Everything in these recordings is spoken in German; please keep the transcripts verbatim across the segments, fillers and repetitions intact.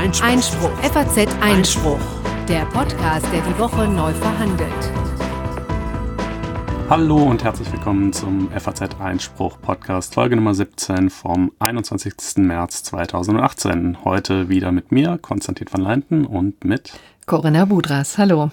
Einspruch. Einspruch. F A Z Einspruch. Der Podcast, der die Woche neu verhandelt. Hallo und herzlich willkommen zum F A Z Einspruch Podcast, Folge Nummer siebzehn vom einundzwanzigsten März zweitausendachtzehn. Heute wieder mit mir, Konstantin van Leinten, und mit Corinna Budras. Hallo.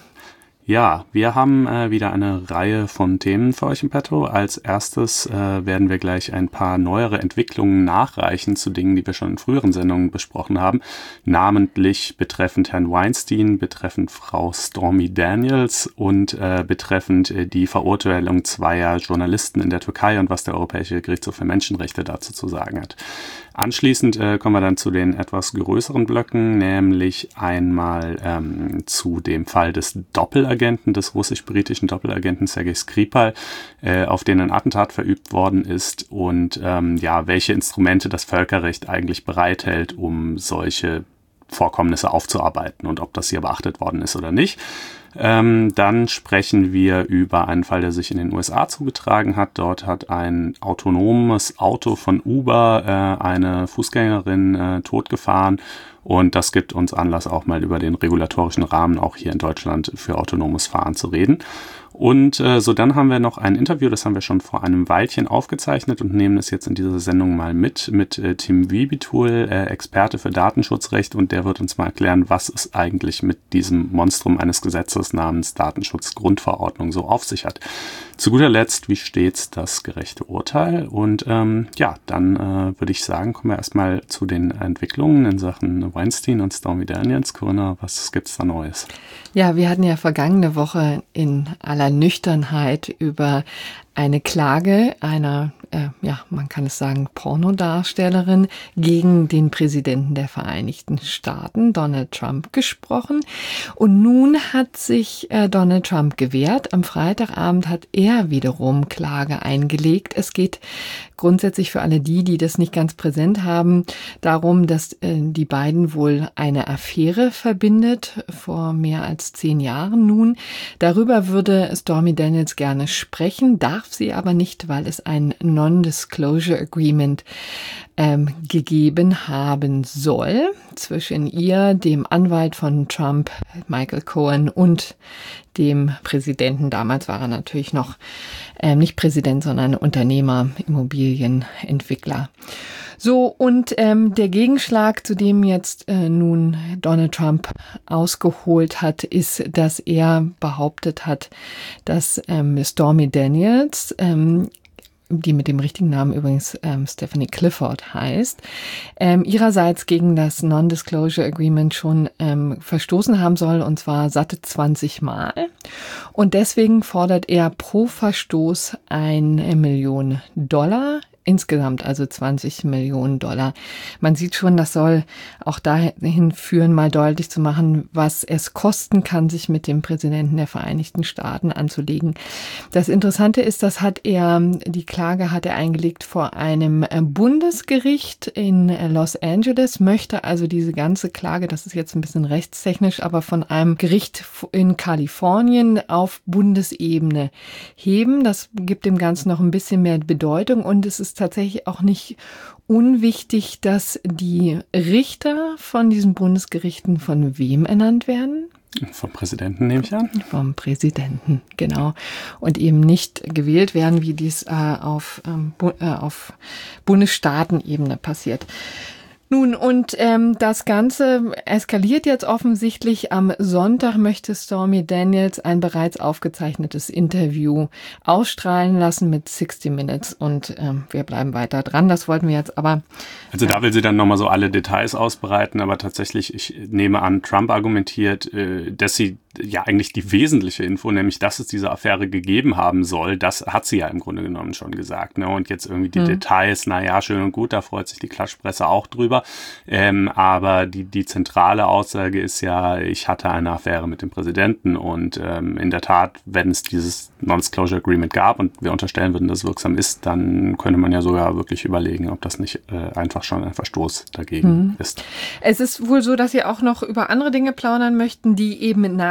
Ja, wir haben äh, wieder eine Reihe von Themen für euch im Petto. Als erstes äh, werden wir gleich ein paar neuere Entwicklungen nachreichen zu Dingen, die wir schon in früheren Sendungen besprochen haben. Namentlich betreffend Herrn Weinstein, betreffend Frau Stormy Daniels und äh, betreffend äh, die Verurteilung zweier Journalisten in der Türkei und was der Europäische Gerichtshof für Menschenrechte dazu zu sagen hat. Anschließend äh, kommen wir dann zu den etwas größeren Blöcken, nämlich einmal ähm, zu dem Fall des Doppelagenten, des russisch-britischen Doppelagenten Sergei Skripal, äh, auf den ein Attentat verübt worden ist und ähm, ja, welche Instrumente das Völkerrecht eigentlich bereithält, um solche Vorkommnisse aufzuarbeiten und ob das hier beachtet worden ist oder nicht. Ähm, dann sprechen wir über einen Fall, der sich in den U S A zugetragen hat. Dort hat ein autonomes Auto von Uber äh, eine Fußgängerin äh, totgefahren. Und das gibt uns Anlass, auch mal über den regulatorischen Rahmen auch hier in Deutschland für autonomes Fahren zu reden. Und äh, so dann haben wir noch ein Interview, das haben wir schon vor einem Weilchen aufgezeichnet und nehmen es jetzt in dieser Sendung mal mit, mit äh, Tim Wiebitool, äh, Experte für Datenschutzrecht, und der wird uns mal erklären, was es eigentlich mit diesem Monstrum eines Gesetzes namens Datenschutzgrundverordnung so auf sich hat. Zu guter Letzt, wie stets, das gerechte Urteil. Und ähm, ja, dann äh, würde ich sagen, kommen wir erstmal zu den Entwicklungen in Sachen Weinstein und Stormy Daniels. Corinna, was gibt's da Neues? Ja, wir hatten ja vergangene Woche in aller Nüchternheit über eine Klage einer, äh, ja, man kann es sagen, Pornodarstellerin gegen den Präsidenten der Vereinigten Staaten, Donald Trump, gesprochen. Und nun hat sich äh, Donald Trump gewehrt. Am Freitagabend hat er wiederum Klage eingelegt. Es geht grundsätzlich für alle die, die das nicht ganz präsent haben, darum, dass äh, die beiden wohl eine Affäre verbindet, vor mehr als zehn Jahren nun. Darüber würde Stormy Daniels gerne sprechen, darf sie aber nicht, weil es ein Non-Disclosure Agreement ähm, gegeben haben soll zwischen ihr, dem Anwalt von Trump, Michael Cohen, und dem Präsidenten. Damals war er natürlich noch ähm, nicht Präsident, sondern Unternehmer, Immobilienentwickler. So, und ähm, der Gegenschlag, zu dem jetzt äh, nun Donald Trump ausgeholt hat, ist, dass er behauptet hat, dass ähm, Stormy Daniels, ähm, die mit dem richtigen Namen übrigens ähm, Stephanie Clifford heißt, ähm, ihrerseits gegen das Non-Disclosure Agreement schon ähm, verstoßen haben soll, und zwar satte zwanzig Mal. Und deswegen fordert er pro Verstoß eine Million Dollar. Insgesamt also zwanzig Millionen Dollar. Man sieht schon, das soll auch dahin führen, mal deutlich zu machen, was es kosten kann, sich mit dem Präsidenten der Vereinigten Staaten anzulegen. Das Interessante ist, das hat er, die Klage hat er eingelegt vor einem Bundesgericht in Los Angeles, möchte also diese ganze Klage, das ist jetzt ein bisschen rechtstechnisch, aber von einem Gericht in Kalifornien auf Bundesebene heben. Das gibt dem Ganzen noch ein bisschen mehr Bedeutung, und es ist tatsächlich auch nicht unwichtig, dass die Richter von diesen Bundesgerichten von wem ernannt werden? Vom Präsidenten, nehme ich an. Vom Präsidenten, genau. Und eben nicht gewählt werden, wie dies äh, auf, ähm, bu- äh, auf Bundesstaatenebene passiert. Nun, und ähm, das Ganze eskaliert jetzt offensichtlich. Am Sonntag möchte Stormy Daniels ein bereits aufgezeichnetes Interview ausstrahlen lassen mit sixty minutes, und ähm, wir bleiben weiter dran. Das wollten wir jetzt aber... Also da will sie dann nochmal so alle Details ausbreiten, aber tatsächlich, ich nehme an, Trump argumentiert, äh, dass sie ja eigentlich die wesentliche Info, nämlich dass es diese Affäre gegeben haben soll, das hat sie ja im Grunde genommen schon gesagt. Ne? Und jetzt irgendwie die mhm. Details, naja, schön und gut, da freut sich die Klatschpresse auch drüber. Ähm, aber die, die zentrale Aussage ist ja, ich hatte eine Affäre mit dem Präsidenten, und ähm, in der Tat, wenn es dieses Non-Disclosure Agreement gab und wir unterstellen würden, dass es wirksam ist, dann könnte man ja sogar wirklich überlegen, ob das nicht äh, einfach schon ein Verstoß dagegen mhm. ist. Es ist wohl so, dass Sie auch noch über andere Dinge plaudern möchten, die eben nach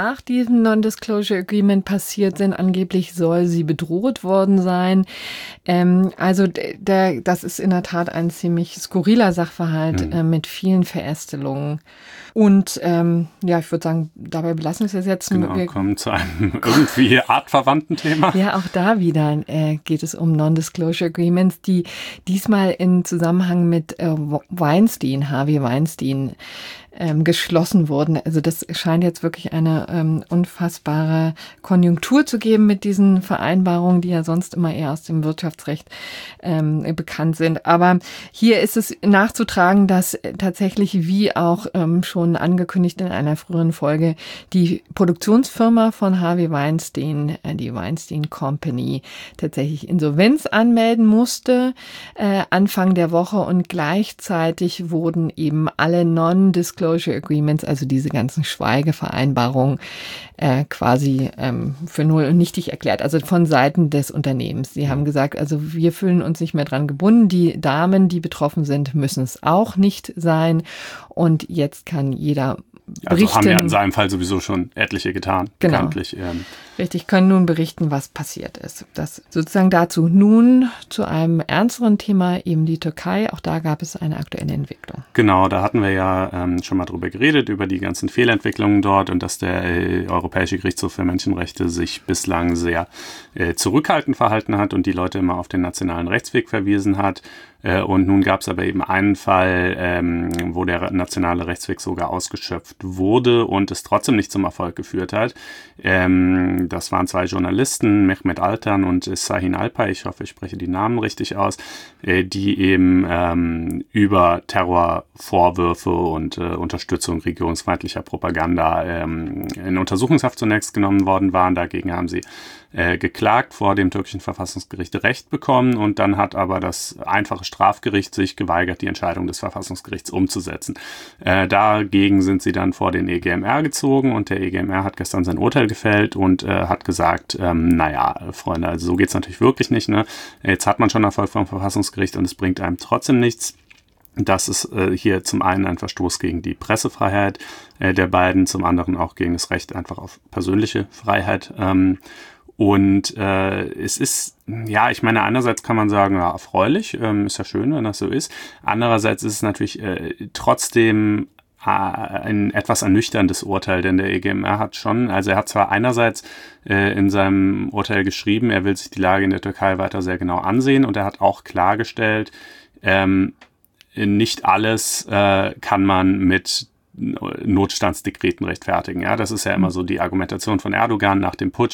nach diesem Non-Disclosure Agreement passiert sind. Angeblich soll sie bedroht worden sein. Ähm, also der, das ist in der Tat ein ziemlich skurriler Sachverhalt mhm. äh, mit vielen Verästelungen. Und ähm, ja, ich würde sagen, dabei belassen wir es jetzt. Genau, wir kommen zu einem irgendwie artverwandten Thema. Ja, auch da wieder äh, geht es um Non-Disclosure Agreements, die diesmal in Zusammenhang mit äh, Weinstein, Harvey Weinstein, ähm, geschlossen wurden. Also das scheint jetzt wirklich eine ähm, unfassbare Konjunktur zu geben mit diesen Vereinbarungen, die ja sonst immer eher aus dem Wirtschaftsrecht ähm, bekannt sind. Aber hier ist es nachzutragen, dass tatsächlich, wie auch ähm, schon angekündigt in einer früheren Folge, die Produktionsfirma von Harvey Weinstein, äh, die Weinstein Company, tatsächlich Insolvenz anmelden musste äh, Anfang der Woche und gleichzeitig wurden eben alle Non-Disclosure Agreements, also diese ganzen Schweigevereinbarungen, äh, quasi ähm, für null und nichtig erklärt, also von Seiten des Unternehmens. Sie haben gesagt, also wir fühlen uns nicht mehr dran gebunden, die Damen, die betroffen sind, müssen es auch nicht sein und jetzt kann jeder berichten. Also haben ja in seinem Fall sowieso schon etliche getan, genau. bekanntlich. Ähm. Richtig, können nun berichten, was passiert ist. Das sozusagen dazu. Nun zu einem ernsteren Thema, eben die Türkei. Auch da gab es eine aktuelle Entwicklung. Genau, da hatten wir ja ähm, schon mal drüber geredet, über die ganzen Fehlentwicklungen dort und dass der äh, Europäische Gerichtshof für Menschenrechte sich bislang sehr äh, zurückhaltend verhalten hat und die Leute immer auf den nationalen Rechtsweg verwiesen hat. Äh, und nun gab es aber eben einen Fall, ähm, wo der nationale Rechtsweg sogar ausgeschöpft wurde und es trotzdem nicht zum Erfolg geführt hat. Ähm, das waren zwei Journalisten, Mehmet Altan und Şahin Alpay, ich hoffe, ich spreche die Namen richtig aus, äh, die eben ähm, über Terrorvorwürfe und äh, Unterstützung regierungsfeindlicher Propaganda ähm, in Untersuchungshaft zunächst genommen worden waren. Dagegen haben sie äh, geklagt, vor dem türkischen Verfassungsgericht Recht bekommen und dann hat aber das einfache Strafgericht sich geweigert, die Entscheidung des Verfassungsgerichts umzusetzen. Äh, dagegen sind sie dann vor den E G M R gezogen und der E G M R hat gestern sein Urteil gefällt und äh, hat gesagt, ähm, naja, Freunde, also so geht's natürlich wirklich nicht. Ne? Jetzt hat man schon Erfolg vom Verfassungsgericht und es bringt einem trotzdem nichts. Das ist äh, hier zum einen ein Verstoß gegen die Pressefreiheit äh, der beiden, zum anderen auch gegen das Recht einfach auf persönliche Freiheit. Ähm, Und äh, es ist, ja, ich meine, einerseits kann man sagen, ja, erfreulich, ähm, ist ja schön, wenn das so ist. Andererseits ist es natürlich äh, trotzdem äh, ein etwas ernüchterndes Urteil, denn der E G M R hat schon, also er hat zwar einerseits äh, in seinem Urteil geschrieben, er will sich die Lage in der Türkei weiter sehr genau ansehen und er hat auch klargestellt, ähm, nicht alles äh, kann man mit Notstandsdekreten rechtfertigen. Ja, das ist ja immer so die Argumentation von Erdogan. Nach dem Putsch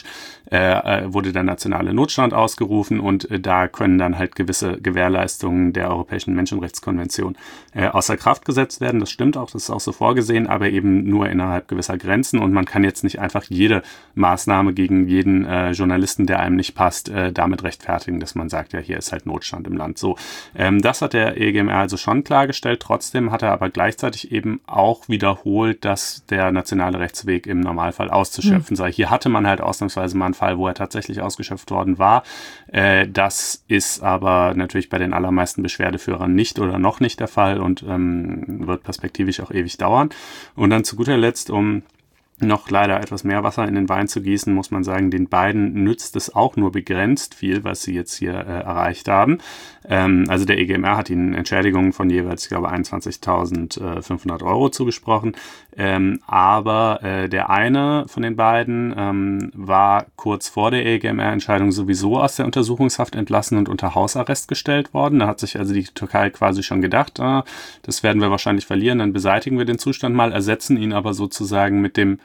äh, wurde der nationale Notstand ausgerufen und äh, da können dann halt gewisse Gewährleistungen der Europäischen Menschenrechtskonvention äh, außer Kraft gesetzt werden. Das stimmt auch, das ist auch so vorgesehen, aber eben nur innerhalb gewisser Grenzen und man kann jetzt nicht einfach jede Maßnahme gegen jeden äh, Journalisten, der einem nicht passt, äh, damit rechtfertigen, dass man sagt, ja, hier ist halt Notstand im Land. So, ähm, das hat der E G M R also schon klargestellt. Trotzdem hat er aber gleichzeitig eben auch wiederholt, dass der nationale Rechtsweg im Normalfall auszuschöpfen mhm. sei. Hier hatte man halt ausnahmsweise mal einen Fall, wo er tatsächlich ausgeschöpft worden war. Äh, das ist aber natürlich bei den allermeisten Beschwerdeführern nicht oder noch nicht der Fall und ähm, wird perspektivisch auch ewig dauern. Und dann zu guter Letzt, um noch leider etwas mehr Wasser in den Wein zu gießen, muss man sagen, den beiden nützt es auch nur begrenzt viel, was sie jetzt hier äh, erreicht haben. Ähm, also der E G M R hat ihnen Entschädigungen von jeweils, ich glaube, einundzwanzigtausendfünfhundert Euro zugesprochen. Ähm, aber äh, der eine von den beiden ähm, war kurz vor der E G M R-Entscheidung sowieso aus der Untersuchungshaft entlassen und unter Hausarrest gestellt worden. Da hat sich also die Türkei quasi schon gedacht, ah, das werden wir wahrscheinlich verlieren, dann beseitigen wir den Zustand mal, ersetzen ihn aber sozusagen mit dem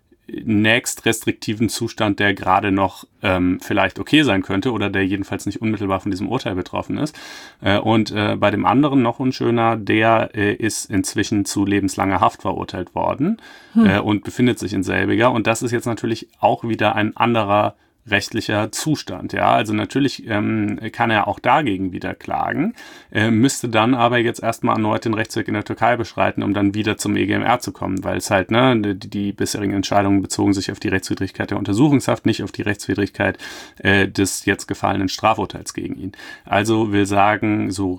nächst restriktiven Zustand, der gerade noch ähm, vielleicht okay sein könnte oder der jedenfalls nicht unmittelbar von diesem Urteil betroffen ist. Äh, und äh, bei dem anderen noch unschöner, der äh, ist inzwischen zu lebenslanger Haft verurteilt worden hm. äh, und befindet sich in selbiger. Und das ist jetzt natürlich auch wieder ein anderer rechtlicher Zustand. Ja, also natürlich ähm, kann er auch dagegen wieder klagen, äh, müsste dann aber jetzt erstmal erneut den Rechtsweg in der Türkei beschreiten, um dann wieder zum E G M R zu kommen, weil es halt, ne, die, die bisherigen Entscheidungen bezogen sich auf die Rechtswidrigkeit der Untersuchungshaft, nicht auf die Rechtswidrigkeit äh, des jetzt gefallenen Strafurteils gegen ihn. Also will sagen, so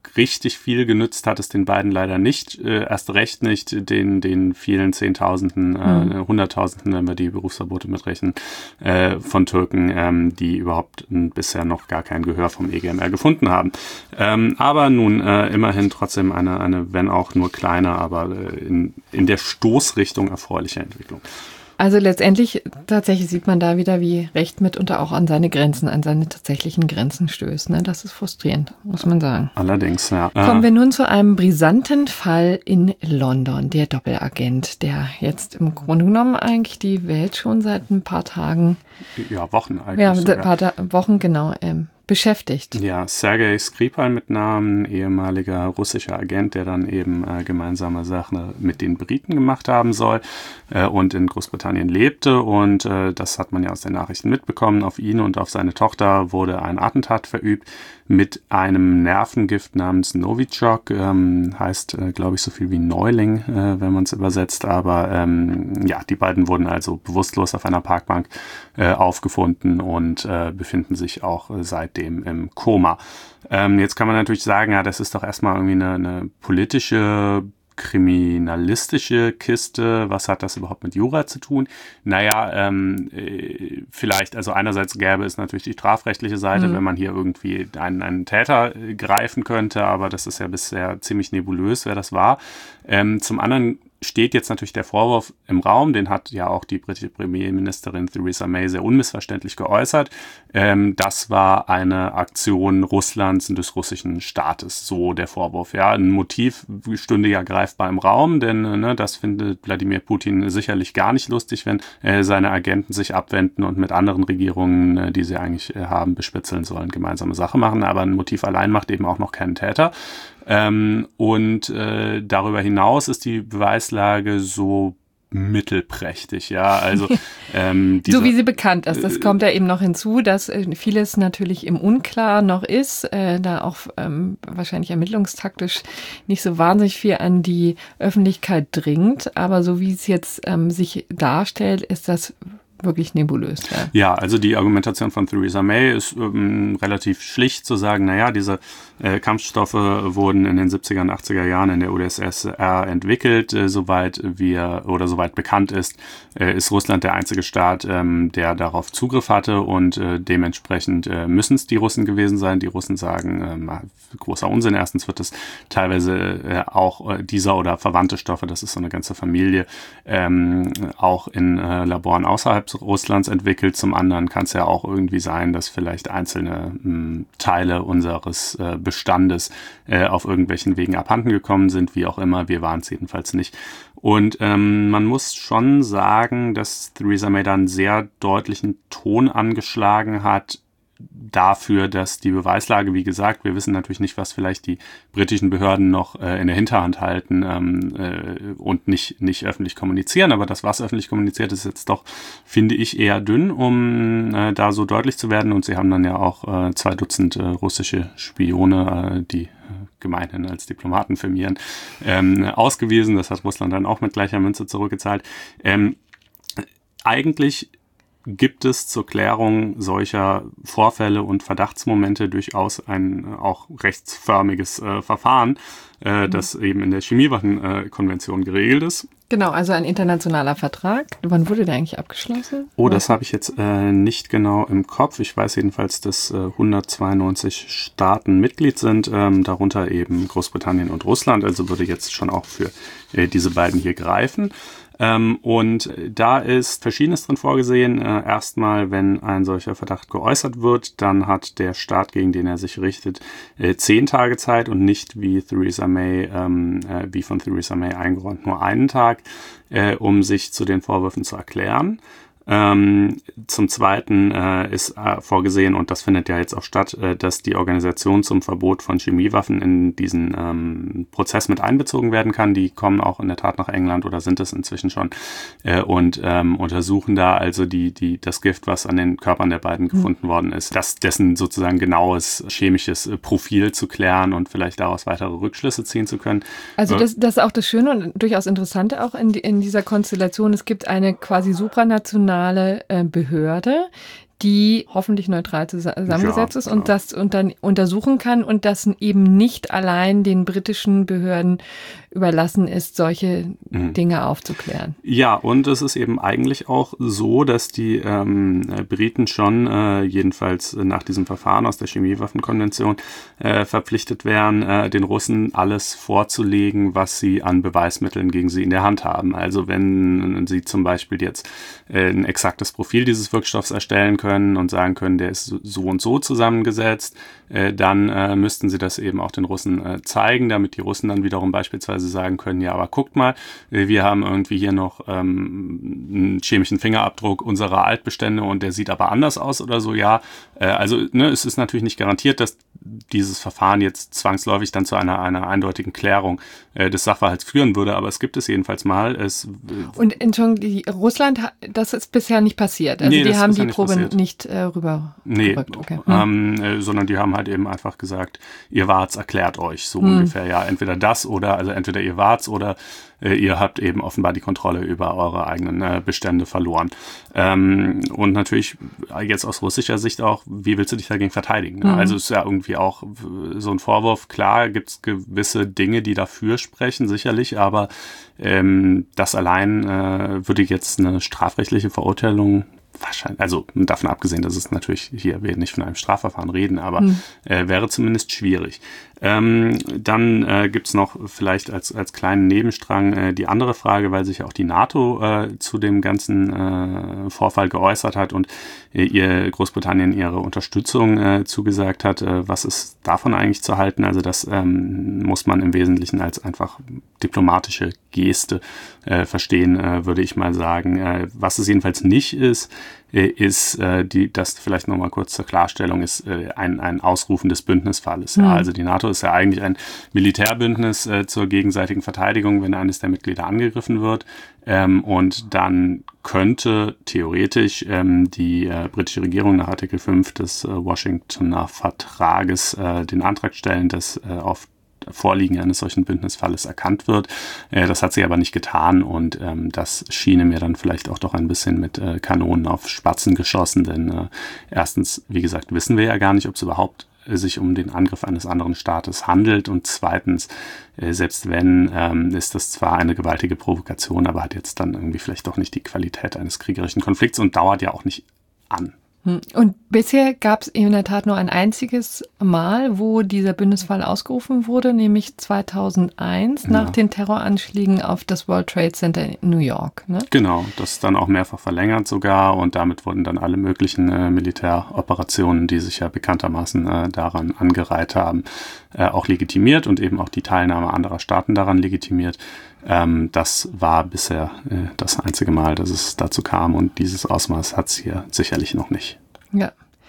richtig viel genützt hat es den beiden leider nicht, äh, erst recht nicht den, den vielen Zehntausenden, äh, mhm. Hunderttausenden, wenn wir die Berufsverbote mitrechnen, äh, von Türken, ähm, die überhaupt äh, bisher noch gar kein Gehör vom E G M R gefunden haben. Ähm, aber nun äh, immerhin trotzdem eine, eine, wenn auch nur kleine, aber äh, in, in der Stoßrichtung erfreuliche Entwicklung. Also letztendlich tatsächlich sieht man da wieder, wie Recht mitunter auch an seine Grenzen, an seine tatsächlichen Grenzen stößt. Ne? Das ist frustrierend, muss man sagen. Allerdings, ja. Kommen wir nun zu einem brisanten Fall in London, der Doppelagent, der jetzt im Grunde genommen eigentlich die Welt schon seit ein paar Tagen, ja, Wochen eigentlich. Ja, ein paar Ta- Wochen, genau, ähm, beschäftigt. Ja, Sergei Skripal mit Namen, ehemaliger russischer Agent, der dann eben äh, gemeinsame Sachen mit den Briten gemacht haben soll äh, und in Großbritannien lebte. Und äh, das hat man ja aus den Nachrichten mitbekommen. Auf ihn und auf seine Tochter wurde ein Attentat verübt mit einem Nervengift namens Novichok. Ähm, heißt, äh, glaube ich, so viel wie Neuling, äh, wenn man es übersetzt. Aber ähm, ja, die beiden wurden also bewusstlos auf einer Parkbank äh, aufgefunden und äh, befinden sich auch äh, seit dem im Koma. Ähm, jetzt kann man natürlich sagen, ja, das ist doch erstmal irgendwie eine, eine politische, kriminalistische Kiste. Was hat das überhaupt mit Jura zu tun? Naja, ähm, äh, vielleicht, also einerseits gäbe es natürlich die strafrechtliche Seite, mhm. wenn man hier irgendwie einen, einen Täter äh, greifen könnte, aber das ist ja bisher ziemlich nebulös, wer das war. Ähm, zum anderen steht jetzt natürlich der Vorwurf im Raum, den hat ja auch die britische Premierministerin Theresa May sehr unmissverständlich geäußert. Ähm, das war eine Aktion Russlands und des russischen Staates, so der Vorwurf. Ja, ein Motiv stünde ja greifbar im Raum, denn ne, das findet Wladimir Putin sicherlich gar nicht lustig, wenn äh, seine Agenten sich abwenden und mit anderen Regierungen, äh, die sie eigentlich äh, haben, bespitzeln sollen, gemeinsame Sache machen. Aber ein Motiv allein macht eben auch noch keinen Täter. Ähm, und äh, darüber hinaus ist die Beweislage so mittelprächtig, ja, also ähm, so wie sie bekannt ist. Das kommt ja eben noch hinzu, dass äh, vieles natürlich im Unklar noch ist, äh, da auch ähm, wahrscheinlich ermittlungstaktisch nicht so wahnsinnig viel an die Öffentlichkeit dringt, aber so wie es jetzt ähm, sich darstellt, ist das wirklich nebulös. Ja. ja, also die Argumentation von Theresa May ist ähm, relativ schlicht zu sagen, naja, diese äh, Kampfstoffe wurden in den siebziger und achtziger Jahren in der U d S S R entwickelt. Äh, soweit wir oder soweit bekannt ist, äh, ist Russland der einzige Staat, ähm, der darauf Zugriff hatte und äh, dementsprechend äh, müssen es die Russen gewesen sein. Die Russen sagen, äh, großer Unsinn. Erstens wird es teilweise äh, auch äh, dieser oder verwandte Stoffe, das ist so eine ganze Familie, ähm, auch in äh, Laboren außerhalb Russlands entwickelt. Zum anderen kann es ja auch irgendwie sein, dass vielleicht einzelne mh, Teile unseres äh, Bestandes äh, auf irgendwelchen Wegen abhanden gekommen sind, wie auch immer. Wir waren es jedenfalls nicht. Und ähm, man muss schon sagen, dass Theresa May da einen sehr deutlichen Ton angeschlagen hat, dafür, dass die Beweislage, wie gesagt, wir wissen natürlich nicht, was vielleicht die britischen Behörden noch äh, in der Hinterhand halten ähm, äh, und nicht nicht öffentlich kommunizieren, aber das, was öffentlich kommuniziert, ist jetzt doch, finde ich, eher dünn, um äh, da so deutlich zu werden. Und sie haben dann ja auch äh, zwei Dutzend äh, russische Spione, äh, die äh, gemeinhin als Diplomaten firmieren, ähm, ausgewiesen. Das hat Russland dann auch mit gleicher Münze zurückgezahlt. Ähm, eigentlich gibt es zur Klärung solcher Vorfälle und Verdachtsmomente durchaus ein auch rechtsförmiges äh, Verfahren, äh, mhm. das eben in der Chemiewaffenkonvention äh, geregelt ist. Genau, also ein internationaler Vertrag. Wann wurde der eigentlich abgeschlossen? Oh, das habe ich jetzt äh, nicht genau im Kopf. Ich weiß jedenfalls, dass äh, hundertzweiundneunzig Staaten Mitglied sind, ähm, darunter eben Großbritannien und Russland. Also würde jetzt schon auch für äh, diese beiden hier greifen. Ähm, und da ist Verschiedenes drin vorgesehen. Äh, erstmal, wenn ein solcher Verdacht geäußert wird, dann hat der Staat, gegen den er sich richtet, äh, zehn Tage Zeit und nicht wie Theresa May, ähm, äh, wie von Theresa May eingeräumt, nur einen Tag, äh, um sich zu den Vorwürfen zu erklären. Ähm, zum Zweiten äh, ist äh, vorgesehen, und das findet ja jetzt auch statt, äh, dass die Organisation zum Verbot von Chemiewaffen in diesen ähm, Prozess mit einbezogen werden kann. Die kommen auch in der Tat nach England oder sind es inzwischen schon äh, und ähm, untersuchen da also die, die, das Gift, was an den Körpern der beiden gefunden mhm. worden ist, das, dessen sozusagen genaues chemisches äh, Profil zu klären und vielleicht daraus weitere Rückschlüsse ziehen zu können. Also das, das ist auch das Schöne und durchaus Interessante auch in, in dieser Konstellation. Es gibt eine quasi supranationale Behörde, die hoffentlich neutral zusammengesetzt ja, ist und das und dann untersuchen kann und das eben nicht allein den britischen Behörden überlassen ist, solche mhm. Dinge aufzuklären. Ja, und es ist eben eigentlich auch so, dass die ähm, Briten schon äh, jedenfalls nach diesem Verfahren aus der Chemiewaffenkonvention äh, verpflichtet wären, äh, den Russen alles vorzulegen, was sie an Beweismitteln gegen sie in der Hand haben. Also wenn sie zum Beispiel jetzt äh, ein exaktes Profil dieses Wirkstoffs erstellen können, können und sagen können, der ist so und so zusammengesetzt, äh, dann äh, müssten sie das eben auch den Russen äh, zeigen, damit die Russen dann wiederum beispielsweise sagen können, ja, aber guckt mal, äh, wir haben irgendwie hier noch ähm, einen chemischen Fingerabdruck unserer Altbestände und der sieht aber anders aus oder so, ja. Äh, also ne, es ist natürlich nicht garantiert, dass dieses Verfahren jetzt zwangsläufig dann zu einer, einer eindeutigen Klärung äh, des Sachverhalts führen würde, aber es gibt es jedenfalls mal. Es, und Entschuldigung, die Russland, das ist bisher nicht passiert. Also nee, die haben die nicht Probe passiert. nicht äh, rüber Nee, gerückt. Okay. ähm, äh, sondern die haben halt eben einfach gesagt, ihr wart's, erklärt euch so hm. ungefähr. Ja, entweder das oder, also entweder ihr wart's oder äh, ihr habt eben offenbar die Kontrolle über eure eigenen äh, Bestände verloren. Ähm, und natürlich jetzt aus russischer Sicht auch, wie willst du dich dagegen verteidigen? Ne? Mhm. Also ist ja irgendwie auch so ein Vorwurf. Klar gibt's gewisse Dinge, die dafür sprechen, sicherlich, aber ähm, das allein äh, würde jetzt eine strafrechtliche Verurteilung wahrscheinlich, also davon abgesehen, dass es natürlich hier, wir nicht von einem Strafverfahren reden, aber hm. äh, wäre zumindest schwierig. Ähm, dann äh, gibt's noch vielleicht als als kleinen Nebenstrang äh, die andere Frage, weil sich ja auch die NATO äh, zu dem ganzen äh, Vorfall geäußert hat und äh, ihr Großbritannien ihre Unterstützung äh, zugesagt hat. Äh, was ist davon eigentlich zu halten? Also das ähm, muss man im Wesentlichen als einfach diplomatische Geste äh, verstehen, äh, würde ich mal sagen. Äh, was es jedenfalls nicht ist, ist äh, die, das vielleicht nochmal kurz zur Klarstellung, ist äh, ein, ein Ausrufen des Bündnisfalles. Ja. Mhm. Also die NATO ist ja eigentlich ein Militärbündnis äh, zur gegenseitigen Verteidigung, wenn eines der Mitglieder angegriffen wird. Ähm, und dann könnte theoretisch ähm, die äh, britische Regierung nach Artikel fünf des äh, Washingtoner Vertrages äh, den Antrag stellen, dass äh, auf Vorliegen eines solchen Bündnisfalles erkannt wird. Äh, das hat sie aber nicht getan und ähm, das schiene mir dann vielleicht auch doch ein bisschen mit äh, Kanonen auf Spatzen geschossen, denn äh, erstens, wie gesagt, wissen wir ja gar nicht, ob es überhaupt äh, sich um den Angriff eines anderen Staates handelt und zweitens, äh, selbst wenn, ähm, ist das zwar eine gewaltige Provokation, aber hat jetzt dann irgendwie vielleicht doch nicht die Qualität eines kriegerischen Konflikts und dauert ja auch nicht an. Und bisher gab es in der Tat nur ein einziges Mal, wo dieser Bündnisfall ausgerufen wurde, nämlich zweitausendeins ja. nach den Terroranschlägen auf das World Trade Center in New York. Ne? Genau, das ist dann auch mehrfach verlängert sogar und damit wurden dann alle möglichen äh, Militäroperationen, die sich ja bekanntermaßen äh, daran angereiht haben, äh, auch legitimiert und eben auch die Teilnahme anderer Staaten daran legitimiert. Ähm, das war bisher äh, das einzige Mal, dass es dazu kam und dieses Ausmaß hat es hier sicherlich noch nicht. Ja,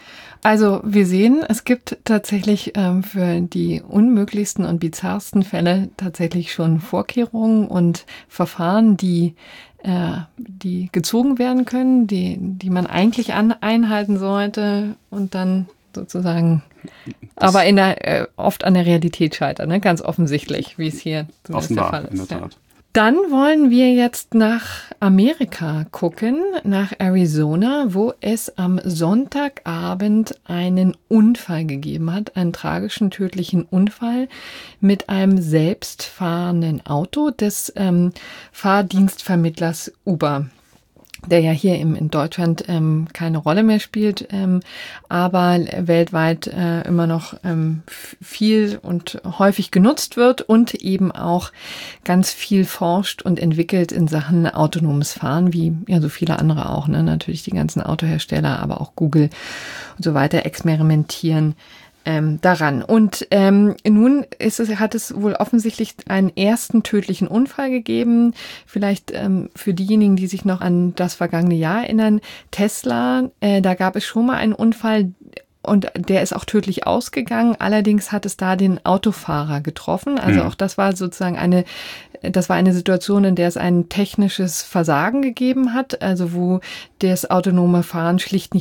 also wir sehen, es gibt tatsächlich ähm, für die unmöglichsten und bizarrsten Fälle tatsächlich schon Vorkehrungen und Verfahren, die äh, die gezogen werden können, die, die man eigentlich an, einhalten sollte und dann sozusagen das aber in der, äh, oft an der Realität scheitern, ne? Ganz offensichtlich, wie es hier offenbar, der Fall ist. In der Tat. Ja. Dann wollen wir jetzt nach Amerika gucken, nach Arizona, wo es am Sonntagabend einen Unfall gegeben hat, einen tragischen, tödlichen Unfall mit einem selbstfahrenden Auto des ähm, Fahrdienstvermittlers Uber, der ja hier im, in Deutschland ähm, keine Rolle mehr spielt, ähm, aber weltweit äh, immer noch ähm, viel und häufig genutzt wird und eben auch ganz viel forscht und entwickelt in Sachen autonomes Fahren, wie ja so viele andere auch, ne? Natürlich die ganzen Autohersteller, aber auch Google und so weiter experimentieren Ähm, daran. Und ähm, nun ist es, hat es wohl offensichtlich einen ersten tödlichen Unfall gegeben. Vielleicht ähm, für diejenigen, die sich noch an das vergangene Jahr erinnern, Tesla, äh, da gab es schon mal einen Unfall und der ist auch tödlich ausgegangen. Allerdings hat es da den Autofahrer getroffen. Also mhm. auch das war sozusagen eine, das war eine Situation, in der es ein technisches Versagen gegeben hat, also wo das autonome Fahren schlicht nicht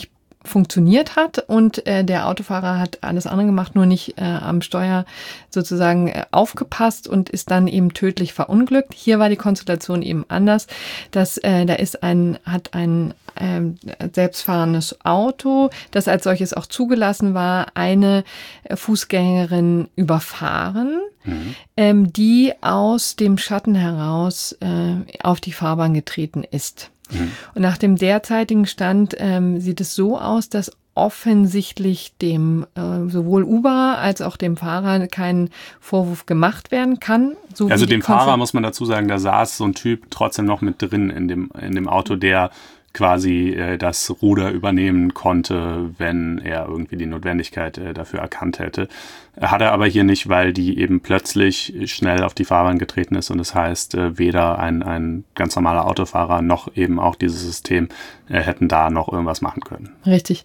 funktioniert hat und äh, der Autofahrer hat alles andere gemacht, nur nicht äh, am Steuer sozusagen äh, aufgepasst und ist dann eben tödlich verunglückt. Hier war die Konstellation eben anders, dass äh, da ist ein, hat ein äh, selbstfahrendes Auto, das als solches auch zugelassen war, eine Fußgängerin überfahren, mhm. ähm, die aus dem Schatten heraus äh, auf die Fahrbahn getreten ist. Mhm. Und nach dem derzeitigen Stand ähm, sieht es so aus, dass offensichtlich dem äh, sowohl Uber als auch dem Fahrer kein Vorwurf gemacht werden kann. So also wie dem Konse- Fahrer muss man dazu sagen, da saß so ein Typ trotzdem noch mit drin in dem, in dem Auto, der quasi äh, das Ruder übernehmen konnte, wenn er irgendwie die Notwendigkeit äh, dafür erkannt hätte. Hat er aber hier nicht, weil die eben plötzlich schnell auf die Fahrbahn getreten ist und das heißt, äh, weder ein, ein ganz normaler Autofahrer noch eben auch dieses System äh, hätten da noch irgendwas machen können. Richtig.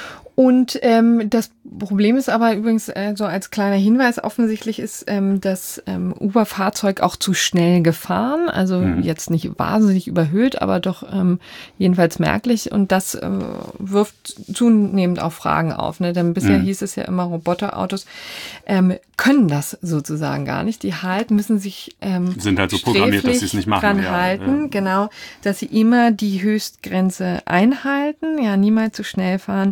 Und ähm, das Problem ist aber übrigens, äh, so als kleiner Hinweis, offensichtlich ist ähm, das ähm, Uber-Fahrzeug auch zu schnell gefahren. Also mhm. jetzt nicht wahnsinnig überhöht, aber doch ähm, jedenfalls merklich. Und das äh, wirft zunehmend auch Fragen auf. Ne? Denn bisher mhm. hieß es ja immer, Roboterautos ähm, können das sozusagen gar nicht. Die halt müssen sich ähm, sind halt so programmiert, dass sie es nicht machen. Dran ja, halten, ja. Genau, dass sie immer die Höchstgrenze einhalten, ja, niemals zu schnell fahren.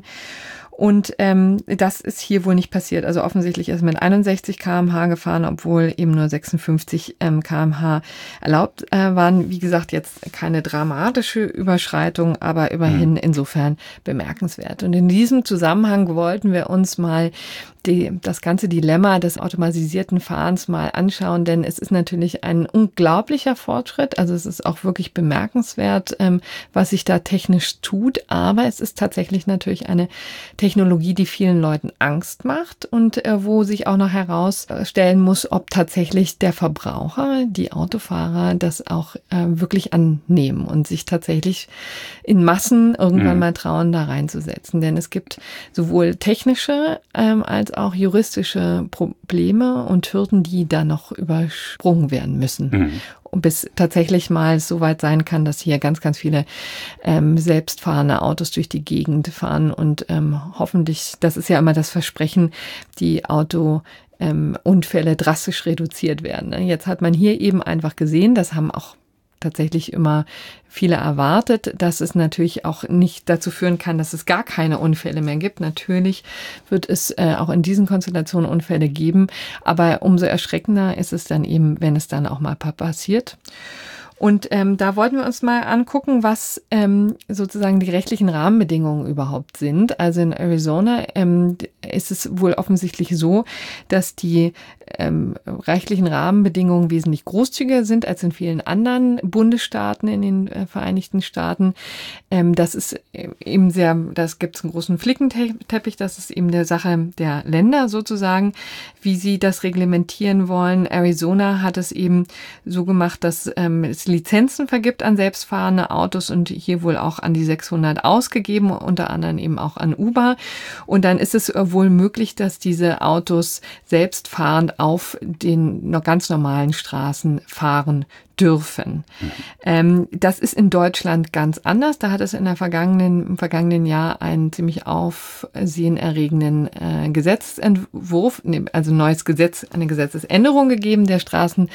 Und ähm, das ist hier wohl nicht passiert. Also offensichtlich ist mit einundsechzig Kilometer pro Stunde gefahren, obwohl eben nur sechsundfünfzig ähm, Kilometer pro Stunde erlaubt äh, waren. Wie gesagt, jetzt keine dramatische Überschreitung, aber immerhin mhm. insofern bemerkenswert. Und in diesem Zusammenhang wollten wir uns mal die, das ganze Dilemma des automatisierten Fahrens mal anschauen, denn es ist natürlich ein unglaublicher Fortschritt. Also es ist auch wirklich bemerkenswert, ähm, was sich da technisch tut. Aber es ist tatsächlich natürlich eine Technologie, die vielen Leuten Angst macht und äh, wo sich auch noch herausstellen muss, ob tatsächlich der Verbraucher, die Autofahrer das auch äh, wirklich annehmen und sich tatsächlich in Massen irgendwann mhm. mal trauen, da reinzusetzen. Denn es gibt sowohl technische ähm, als auch juristische Probleme und Hürden, die da noch übersprungen werden müssen. Mhm. Und bis tatsächlich mal so weit sein kann, dass hier ganz, ganz viele ähm, selbstfahrende Autos durch die Gegend fahren und ähm, hoffentlich, das ist ja immer das Versprechen, die Auto ähm, Unfälle drastisch reduziert werden. Jetzt hat man hier eben einfach gesehen, das haben auch tatsächlich immer viele erwartet, dass es natürlich auch nicht dazu führen kann, dass es gar keine Unfälle mehr gibt. Natürlich wird es äh, auch in diesen Konstellationen Unfälle geben, aber umso erschreckender ist es dann eben, wenn es dann auch mal passiert. Und ähm, da wollten wir uns mal angucken, was ähm, sozusagen die rechtlichen Rahmenbedingungen überhaupt sind. Also in Arizona ähm, ist es wohl offensichtlich so, dass die ähm, rechtlichen Rahmenbedingungen wesentlich großzügiger sind als in vielen anderen Bundesstaaten in den äh, Vereinigten Staaten. Ähm, das ist eben sehr, das gibt es einen großen Flickenteppich, das ist eben der Sache der Länder sozusagen, wie sie das reglementieren wollen. Arizona hat es eben so gemacht, dass ähm, es Lizenzen vergibt an selbstfahrende Autos und hier wohl auch an die sechshundert ausgegeben, unter anderem eben auch an Uber. Und dann ist es wohl möglich, dass diese Autos selbstfahrend auf den noch ganz normalen Straßen fahren dürfen. Mhm. Ähm, das ist in Deutschland ganz anders. Da hat es in der vergangenen, im vergangenen Jahr einen ziemlich aufsehenerregenden äh, Gesetzentwurf, also ein neues Gesetz, eine Gesetzesänderung gegeben der Straßen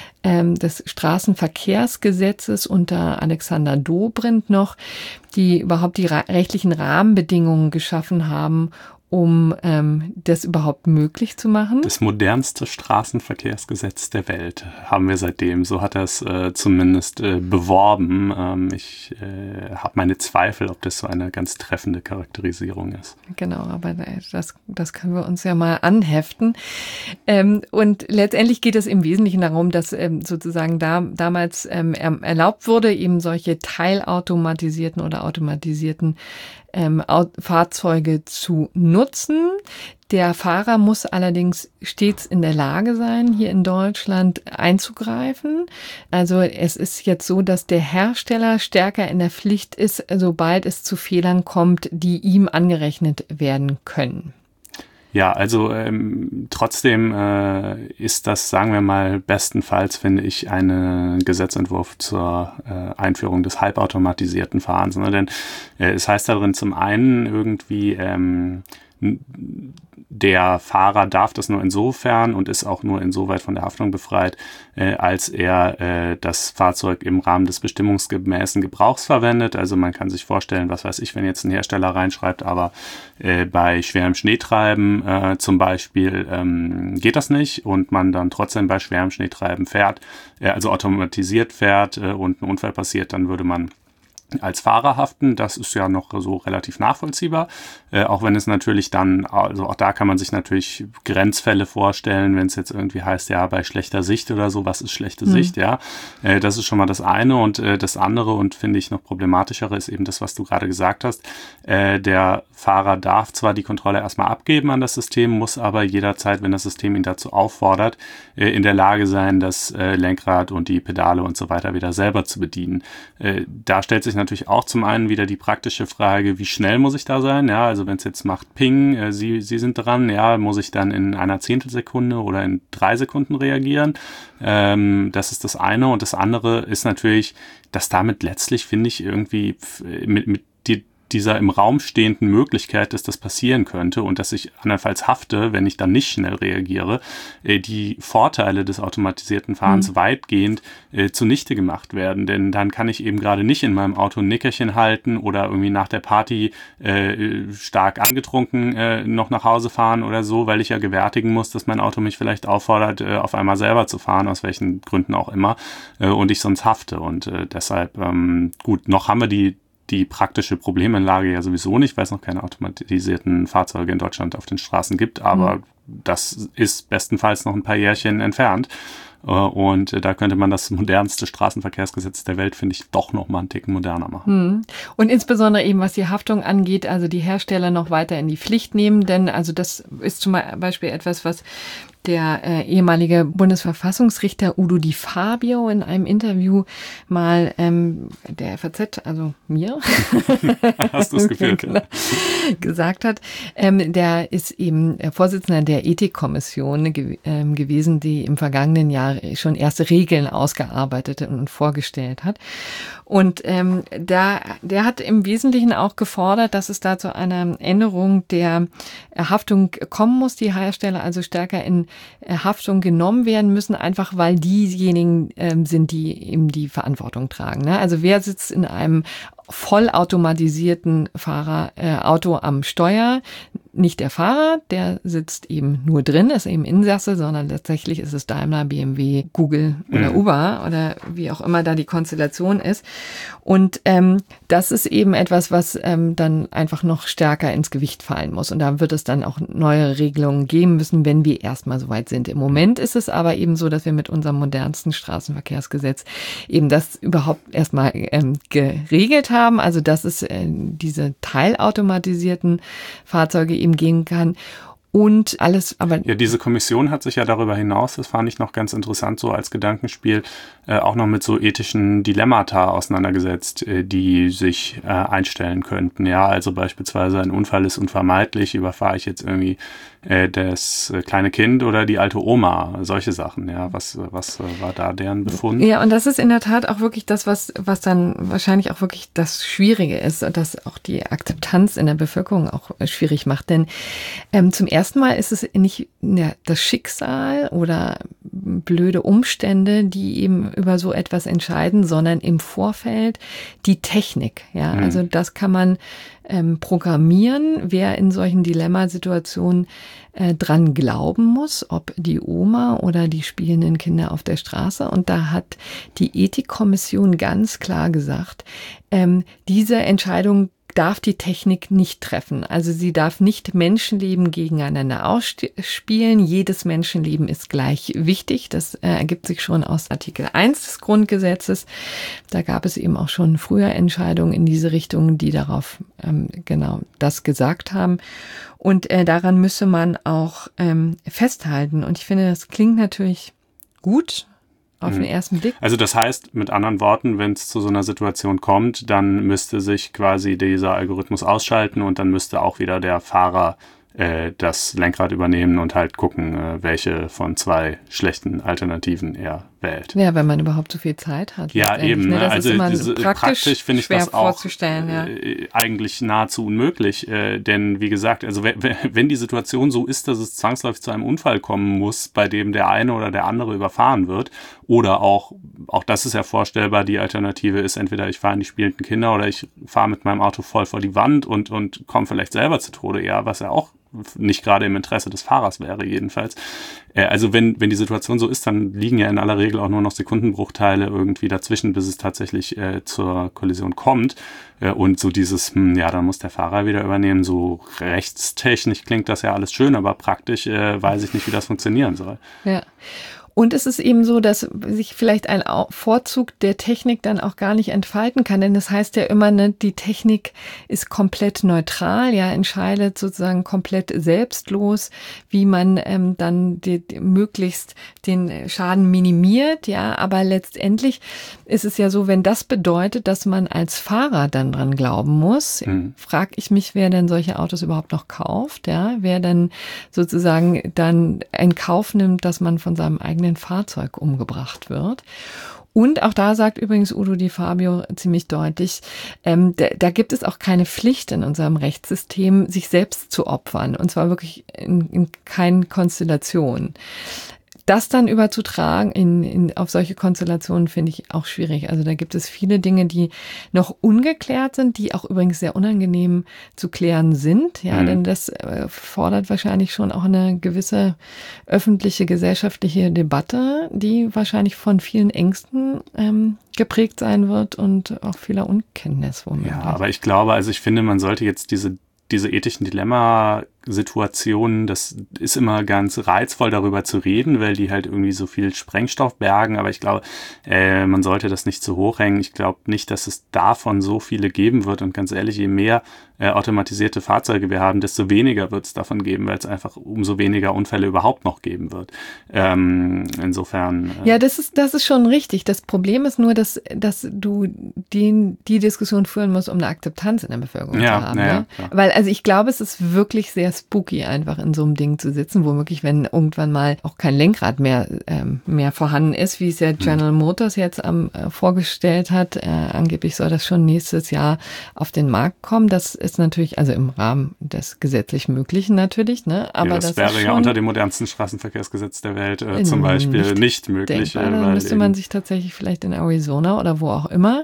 des Straßenverkehrsgesetzes unter Alexander Dobrindt noch, die überhaupt die rechtlichen Rahmenbedingungen geschaffen haben, um ähm, das überhaupt möglich zu machen. Das modernste Straßenverkehrsgesetz der Welt haben wir seitdem. So hat er es äh, zumindest äh, beworben. Ähm, ich äh, habe meine Zweifel, ob das so eine ganz treffende Charakterisierung ist. Genau, aber das, das können wir uns ja mal anheften. Ähm, und letztendlich geht es im Wesentlichen darum, dass ähm, sozusagen da, damals ähm, erlaubt wurde, eben solche teilautomatisierten oder automatisierten Ähm, Fahrzeuge zu nutzen. Der Fahrer muss allerdings stets in der Lage sein, hier in Deutschland einzugreifen. Also es ist jetzt so, dass der Hersteller stärker in der Pflicht ist, sobald es zu Fehlern kommt, die ihm angerechnet werden können. Ja, also ähm, trotzdem äh, ist das, sagen wir mal, bestenfalls, finde ich, ein Gesetzentwurf zur äh, Einführung des halbautomatisierten Fahrens. Ne? Denn äh, es heißt darin zum einen irgendwie, ähm, der Fahrer darf das nur insofern und ist auch nur insoweit von der Haftung befreit, äh, als er äh, das Fahrzeug im Rahmen des bestimmungsgemäßen Gebrauchs verwendet. Also man kann sich vorstellen, was weiß ich, wenn jetzt ein Hersteller reinschreibt, aber äh, bei schwerem Schneetreiben äh, zum Beispiel ähm, geht das nicht und man dann trotzdem bei schwerem Schneetreiben fährt, äh, also automatisiert fährt äh, und ein Unfall passiert, dann würde man als Fahrer haften. Das ist ja noch so relativ nachvollziehbar, äh, auch wenn es natürlich dann, also auch da kann man sich natürlich Grenzfälle vorstellen, wenn es jetzt irgendwie heißt, ja, bei schlechter Sicht oder so, was ist schlechte mhm. Sicht, ja, äh, das ist schon mal das eine und äh, das andere und finde ich noch problematischere ist eben das, was du gerade gesagt hast, äh, der Fahrer darf zwar die Kontrolle erstmal abgeben an das System, muss aber jederzeit, wenn das System ihn dazu auffordert, äh, in der Lage sein, das äh, Lenkrad und die Pedale und so weiter wieder selber zu bedienen. Äh, da stellt sich natürlich auch zum einen wieder die praktische Frage, wie schnell muss ich da sein? Ja, also wenn es jetzt macht Ping, äh, Sie, Sie sind dran, ja, muss ich dann in einer Zehntelsekunde oder in drei Sekunden reagieren? Ähm, das ist das eine. Und das andere ist natürlich, dass damit letztlich, finde ich, irgendwie mit, mit die dieser im Raum stehenden Möglichkeit, dass das passieren könnte und dass ich andernfalls hafte, wenn ich dann nicht schnell reagiere, äh, die Vorteile des automatisierten Fahrens mhm. weitgehend äh, zunichte gemacht werden. Denn dann kann ich eben gerade nicht in meinem Auto ein Nickerchen halten oder irgendwie nach der Party äh, stark angetrunken äh, noch nach Hause fahren oder so, weil ich ja gewärtigen muss, dass mein Auto mich vielleicht auffordert, äh, auf einmal selber zu fahren, aus welchen Gründen auch immer, äh, und ich sonst hafte. Und äh, deshalb, ähm, gut, noch haben wir die die praktische Problemanlage ja sowieso nicht, weil es noch keine automatisierten Fahrzeuge in Deutschland auf den Straßen gibt, aber mhm. das ist bestenfalls noch ein paar Jährchen entfernt. Und da könnte man das modernste Straßenverkehrsgesetz der Welt, finde ich, doch noch mal einen Ticken moderner machen. Und insbesondere eben, was die Haftung angeht, also die Hersteller noch weiter in die Pflicht nehmen, denn also das ist zum Beispiel etwas, was der äh, ehemalige Bundesverfassungsrichter Udo Di Fabio in einem Interview mal ähm, der F A Z, also mir, hast du es gefühlt, genau, gesagt hat. Ähm, der ist eben Vorsitzender der Ethikkommission ge- ähm, gewesen, die im vergangenen Jahr schon erste Regeln ausgearbeitet und vorgestellt hat. Und ähm, da, der hat im Wesentlichen auch gefordert, dass es da zu einer Änderung der Haftung kommen muss, die Hersteller also stärker in Haftung genommen werden müssen, einfach weil diejenigen ähm, sind, die eben die Verantwortung tragen. Ne? Also wer sitzt in einem vollautomatisierten Fahrer, äh, Auto am Steuer? Nicht der Fahrer, der sitzt eben nur drin, ist eben Insasse, sondern tatsächlich ist es Daimler, B M W, Google oder mhm. Uber oder wie auch immer da die Konstellation ist. Und ähm, das ist eben etwas, was ähm, dann einfach noch stärker ins Gewicht fallen muss. Und da wird es dann auch neue Regelungen geben müssen, wenn wir erstmal soweit sind. Im Moment ist es aber eben so, dass wir mit unserem modernsten Straßenverkehrsgesetz eben das überhaupt erstmal ähm, geregelt haben. Also dass es äh, diese teilautomatisierten Fahrzeuge eben gehen kann. Und alles, aber... Ja, diese Kommission hat sich ja darüber hinaus, das fand ich noch ganz interessant, so als Gedankenspiel, äh, auch noch mit so ethischen Dilemmata auseinandergesetzt, äh, die sich äh, einstellen könnten. Ja, also beispielsweise ein Unfall ist unvermeidlich, überfahre ich jetzt irgendwie äh, das äh, kleine Kind oder die alte Oma, solche Sachen. Ja, was, was äh, war da deren Befund? Ja, und das ist in der Tat auch wirklich das, was, was dann wahrscheinlich auch wirklich das Schwierige ist und das auch die Akzeptanz in der Bevölkerung auch schwierig macht. Denn ähm, zum ersten Erstmal ist es nicht ja, das Schicksal oder blöde Umstände, die eben über so etwas entscheiden, sondern im Vorfeld die Technik. Ja, mhm. Also das kann man ähm, programmieren, wer in solchen Dilemmasituationen äh, dran glauben muss, ob die Oma oder die spielenden Kinder auf der Straße. Und da hat die Ethikkommission ganz klar gesagt, ähm, diese Entscheidung darf die Technik nicht treffen. Also sie darf nicht Menschenleben gegeneinander ausspielen. Jedes Menschenleben ist gleich wichtig. Das äh, ergibt sich schon aus Artikel eins des Grundgesetzes. Da gab es eben auch schon früher Entscheidungen in diese Richtung, die darauf ähm, genau das gesagt haben. Und äh, daran müsse man auch ähm, festhalten. Und ich finde, das klingt natürlich gut auf den ersten Blick. Also das heißt, mit anderen Worten, wenn es zu so einer Situation kommt, dann müsste sich quasi dieser Algorithmus ausschalten und dann müsste auch wieder der Fahrer äh, das Lenkrad übernehmen und halt gucken, äh, welche von zwei schlechten Alternativen er wählt. Ja, wenn man überhaupt so viel Zeit hat. Ja, eben. Ne? Das also ist immer diese, praktisch, praktisch finde ich das auch ja. äh, eigentlich nahezu unmöglich. Äh, denn wie gesagt, also wenn, wenn die Situation so ist, dass es zwangsläufig zu einem Unfall kommen muss, bei dem der eine oder der andere überfahren wird, oder auch, auch das ist ja vorstellbar, die Alternative ist, entweder ich fahre in die spielenden Kinder oder ich fahre mit meinem Auto voll vor die Wand und, und komme vielleicht selber zu Tode, ja, was ja auch nicht gerade im Interesse des Fahrers wäre jedenfalls. Äh, also wenn, wenn die Situation so ist, dann liegen ja in aller Regel auch nur noch Sekundenbruchteile irgendwie dazwischen, bis es tatsächlich äh, zur Kollision kommt. Äh, und so dieses, hm, ja, dann muss der Fahrer wieder übernehmen, so rechtstechnisch klingt das ja alles schön, aber praktisch äh, weiß ich nicht, wie das funktionieren soll. Ja. Und es ist eben so, dass sich vielleicht ein Vorzug der Technik dann auch gar nicht entfalten kann, denn das heißt ja immer, ne, die Technik ist komplett neutral, ja, entscheidet sozusagen komplett selbstlos, wie man ähm, dann die, die, möglichst den Schaden minimiert, ja, aber letztendlich ist es ja so, wenn das bedeutet, dass man als Fahrer dann dran glauben muss, mhm. frage ich mich, wer denn solche Autos überhaupt noch kauft, ja, wer dann sozusagen dann in Kauf nimmt, dass man von seinem eigenen Fahrzeug umgebracht wird. Und auch da sagt übrigens Udo Di Fabio ziemlich deutlich, ähm, da, da gibt es auch keine Pflicht in unserem Rechtssystem, sich selbst zu opfern. Und zwar wirklich in, in keinen Konstellationen. Das dann überzutragen in, in, auf solche Konstellationen finde ich auch schwierig. Also da gibt es viele Dinge, die noch ungeklärt sind, die auch übrigens sehr unangenehm zu klären sind. Ja, mhm. denn das äh, fordert wahrscheinlich schon auch eine gewisse öffentliche, gesellschaftliche Debatte, die wahrscheinlich von vielen Ängsten ähm, geprägt sein wird und auch vieler Unkenntnis womöglich. Ja, aber ich glaube, also ich finde, man sollte jetzt diese diese ethischen Dilemma-Situationen, das ist immer ganz reizvoll, darüber zu reden, weil die halt irgendwie so viel Sprengstoff bergen, aber ich glaube, äh, man sollte das nicht zu hoch hängen. Ich glaube nicht, dass es davon so viele geben wird und ganz ehrlich, je mehr äh, automatisierte Fahrzeuge wir haben, desto weniger wird es davon geben, weil es einfach umso weniger Unfälle überhaupt noch geben wird. Ähm, insofern... Äh ja, das ist, das ist schon richtig. Das Problem ist nur, dass, dass du die, die Diskussion führen musst, um eine Akzeptanz in der Bevölkerung ja, zu haben. Ja, ne? ja. Weil Also ich glaube, es ist wirklich sehr spooky, einfach in so einem Ding zu sitzen, womöglich, wenn irgendwann mal auch kein Lenkrad mehr ähm, mehr vorhanden ist, wie es ja General Motors jetzt ähm, vorgestellt hat. Äh, angeblich soll das schon nächstes Jahr auf den Markt kommen. Das ist natürlich, also im Rahmen des gesetzlich Möglichen natürlich. Ne? Aber ja, das, das wäre ja unter dem modernsten Straßenverkehrsgesetz der Welt äh, zum Beispiel nicht, nicht möglich. Denkbar, äh, dann müsste man sich tatsächlich vielleicht in Arizona oder wo auch immer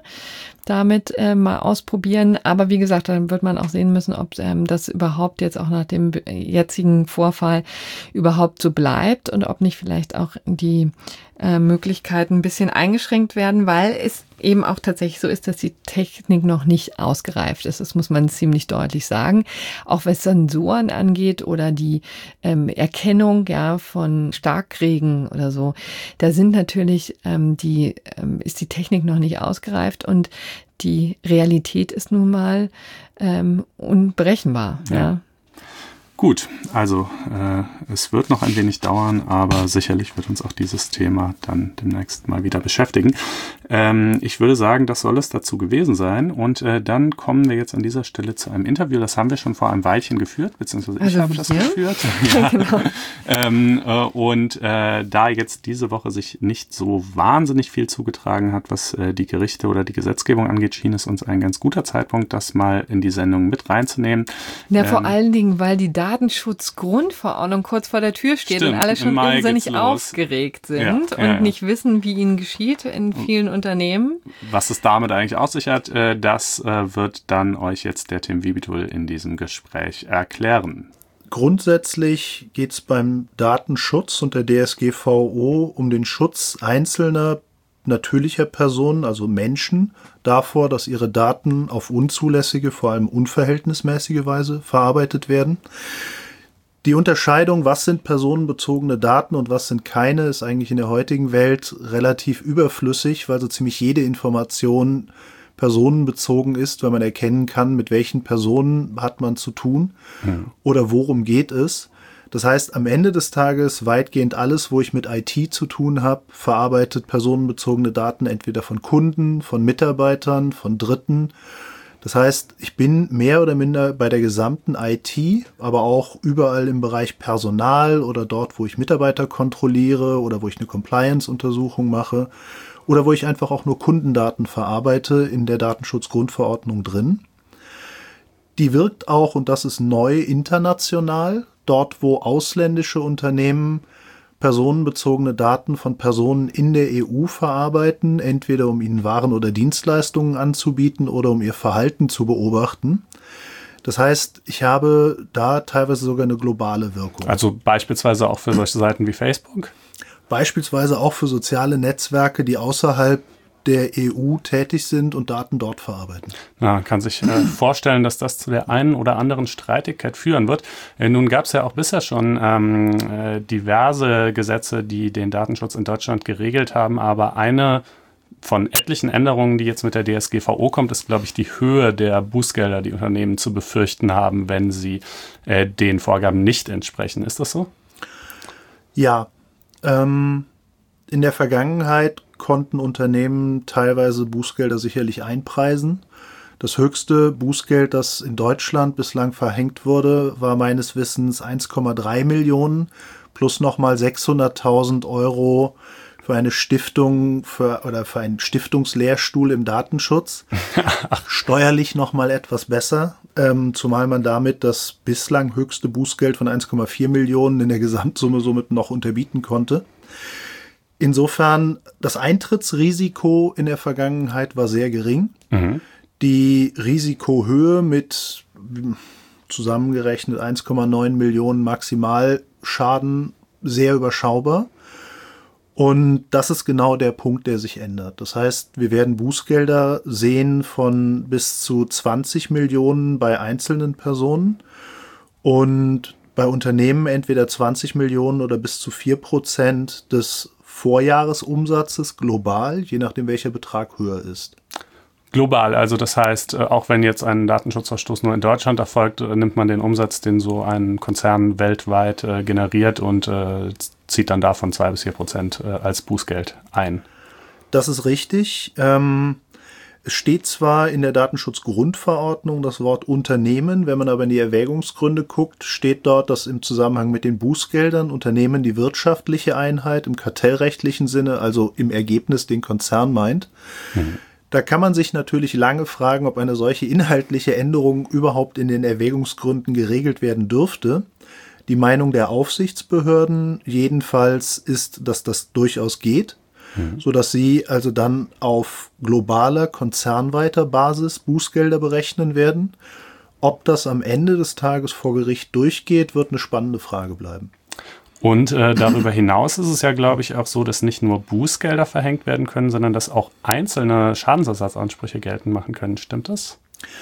damit äh, mal ausprobieren. Aber wie gesagt, dann wird man auch sehen müssen, ob ähm, das überhaupt jetzt auch nach dem jetzigen Vorfall überhaupt so bleibt und ob nicht vielleicht auch die äh, Möglichkeiten ein bisschen eingeschränkt werden, weil es eben auch tatsächlich so ist, dass die Technik noch nicht ausgereift ist. Das muss man ziemlich deutlich sagen. Auch was Sensoren angeht oder die ähm, Erkennung ja von Starkregen oder so, da sind natürlich ähm, die ähm, ist die Technik noch nicht ausgereift und die Realität ist nun mal ähm, unberechenbar. Ja. ja. Gut, also äh, es wird noch ein wenig dauern, aber sicherlich wird uns auch dieses Thema dann demnächst mal wieder beschäftigen. Ähm, ich würde sagen, das soll es dazu gewesen sein und äh, dann kommen wir jetzt an dieser Stelle zu einem Interview, das haben wir schon vor einem Weilchen geführt, beziehungsweise ich also habe das ja? geführt. Ja. Genau. ähm, äh, und äh, da jetzt diese Woche sich nicht so wahnsinnig viel zugetragen hat, was äh, die Gerichte oder die Gesetzgebung angeht, schien es uns ein ganz guter Zeitpunkt, das mal in die Sendung mit reinzunehmen. Ja, ähm, vor allen Dingen, weil die Datenschutzgrundverordnung kurz vor der Tür steht stimmt, und alle schon irrsinnig aufgeregt sind ja, und ja, ja. nicht wissen, wie ihnen geschieht in vielen Unternehmen. Was es damit eigentlich auf sich hat, das wird dann euch jetzt der Tim Wibitul in diesem Gespräch erklären. Grundsätzlich geht es beim Datenschutz und der D S G V O um den Schutz einzelner natürlicher Personen, also Menschen, davor, dass ihre Daten auf unzulässige, vor allem unverhältnismäßige Weise verarbeitet werden. Die Unterscheidung, was sind personenbezogene Daten und was sind keine, ist eigentlich in der heutigen Welt relativ überflüssig, weil so ziemlich jede Information personenbezogen ist, weil man erkennen kann, mit welchen Personen hat man zu tun mhm. oder worum geht es. Das heißt, am Ende des Tages weitgehend alles, wo ich mit I T zu tun habe, verarbeitet personenbezogene Daten entweder von Kunden, von Mitarbeitern, von Dritten. Das heißt, ich bin mehr oder minder bei der gesamten I T, aber auch überall im Bereich Personal oder dort, wo ich Mitarbeiter kontrolliere oder wo ich eine Compliance-Untersuchung mache oder wo ich einfach auch nur Kundendaten verarbeite, in der Datenschutzgrundverordnung drin. Die wirkt auch, und das ist neu, international, dort wo ausländische Unternehmen personenbezogene Daten von Personen in der E U verarbeiten, entweder um ihnen Waren oder Dienstleistungen anzubieten oder um ihr Verhalten zu beobachten. Das heißt, ich habe da teilweise sogar eine globale Wirkung. Also beispielsweise auch für solche Seiten wie Facebook? Beispielsweise auch für soziale Netzwerke, die außerhalb der E U tätig sind und Daten dort verarbeiten. Na, kann sich äh, vorstellen, dass das zu der einen oder anderen Streitigkeit führen wird. Äh, nun gab es ja auch bisher schon ähm, äh, diverse Gesetze, die den Datenschutz in Deutschland geregelt haben, aber eine von etlichen Änderungen, die jetzt mit der D S G V O kommt, ist, glaube ich, die Höhe der Bußgelder, die Unternehmen zu befürchten haben, wenn sie äh, den Vorgaben nicht entsprechen. Ist das so? Ja, ähm, in der Vergangenheit konnten Unternehmen teilweise Bußgelder sicherlich einpreisen. Das höchste Bußgeld, das in Deutschland bislang verhängt wurde, war meines Wissens eins Komma drei Millionen plus nochmal sechshunderttausend Euro für eine Stiftung für, oder für einen Stiftungslehrstuhl im Datenschutz. Steuerlich nochmal etwas besser, ähm, zumal man damit das bislang höchste Bußgeld von eins Komma vier Millionen in der Gesamtsumme somit noch unterbieten konnte. Insofern, das Eintrittsrisiko in der Vergangenheit war sehr gering. Mhm. Die Risikohöhe mit zusammengerechnet eins Komma neun Millionen Maximalschaden sehr überschaubar. Und das ist genau der Punkt, der sich ändert. Das heißt, wir werden Bußgelder sehen von bis zu zwanzig Millionen bei einzelnen Personen und bei Unternehmen entweder zwanzig Millionen oder bis zu vier Prozent des Vorjahresumsatzes global, je nachdem welcher Betrag höher ist. Global, also das heißt, auch wenn jetzt ein Datenschutzverstoß nur in Deutschland erfolgt, nimmt man den Umsatz, den so ein Konzern weltweit äh, generiert und äh, zieht dann davon zwei bis vier Prozent äh, als Bußgeld ein. Das ist richtig. Ähm, es steht zwar in der Datenschutzgrundverordnung das Wort Unternehmen, wenn man aber in die Erwägungsgründe guckt, steht dort, dass im Zusammenhang mit den Bußgeldern Unternehmen die wirtschaftliche Einheit im kartellrechtlichen Sinne, also im Ergebnis den Konzern meint. Mhm. Da kann man sich natürlich lange fragen, ob eine solche inhaltliche Änderung überhaupt in den Erwägungsgründen geregelt werden dürfte. Die Meinung der Aufsichtsbehörden jedenfalls ist, dass das durchaus geht, mhm. sodass sie also dann auf globaler, konzernweiter Basis Bußgelder berechnen werden. Ob das am Ende des Tages vor Gericht durchgeht, wird eine spannende Frage bleiben. Und äh, darüber hinaus ist es ja, glaube ich, auch so, dass nicht nur Bußgelder verhängt werden können, sondern dass auch einzelne Schadensersatzansprüche geltend machen können. Stimmt das?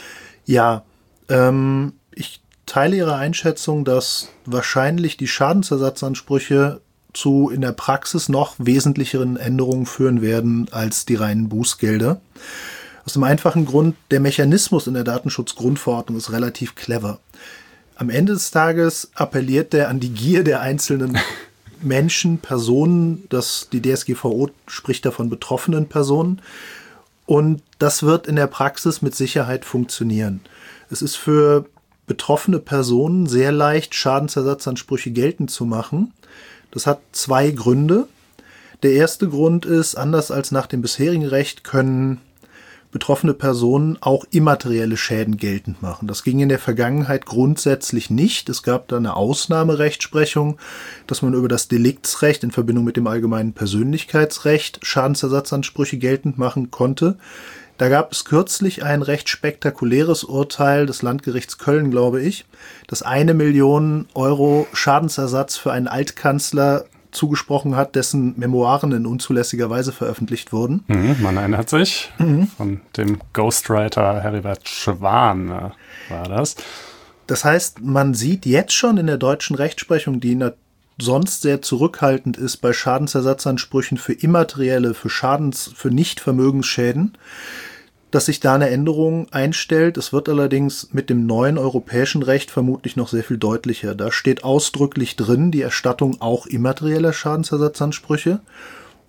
Ja, ähm, ich teile Ihre Einschätzung, dass wahrscheinlich die Schadensersatzansprüche zu in der Praxis noch wesentlicheren Änderungen führen werden als die reinen Bußgelder. Aus dem einfachen Grund, der Mechanismus in der Datenschutzgrundverordnung ist relativ clever. Am Ende des Tages appelliert der an die Gier der einzelnen Menschen, Personen, das, die D S G V O spricht davon betroffenen Personen. Und das wird in der Praxis mit Sicherheit funktionieren. Es ist für betroffene Personen sehr leicht, Schadensersatzansprüche geltend zu machen. Das hat zwei Gründe. Der erste Grund ist, anders als nach dem bisherigen Recht können betroffene Personen auch immaterielle Schäden geltend machen. Das ging in der Vergangenheit grundsätzlich nicht. Es gab da eine Ausnahmerechtsprechung, dass man über das Deliktsrecht in Verbindung mit dem allgemeinen Persönlichkeitsrecht Schadensersatzansprüche geltend machen konnte. Da gab es kürzlich ein recht spektakuläres Urteil des Landgerichts Köln, glaube ich, das eine Million Euro Schadensersatz für einen Altkanzler zugesprochen hat, dessen Memoiren in unzulässiger Weise veröffentlicht wurden. Mhm, man erinnert sich, mhm. von dem Ghostwriter Heribert Schwan äh, war das. Das heißt, man sieht jetzt schon in der deutschen Rechtsprechung, die sonst sehr zurückhaltend ist bei Schadensersatzansprüchen für immaterielle, für Schadens, für Nichtvermögensschäden, dass sich da eine Änderung einstellt. Es wird allerdings mit dem neuen europäischen Recht vermutlich noch sehr viel deutlicher. Da steht ausdrücklich drin, die Erstattung auch immaterieller Schadensersatzansprüche.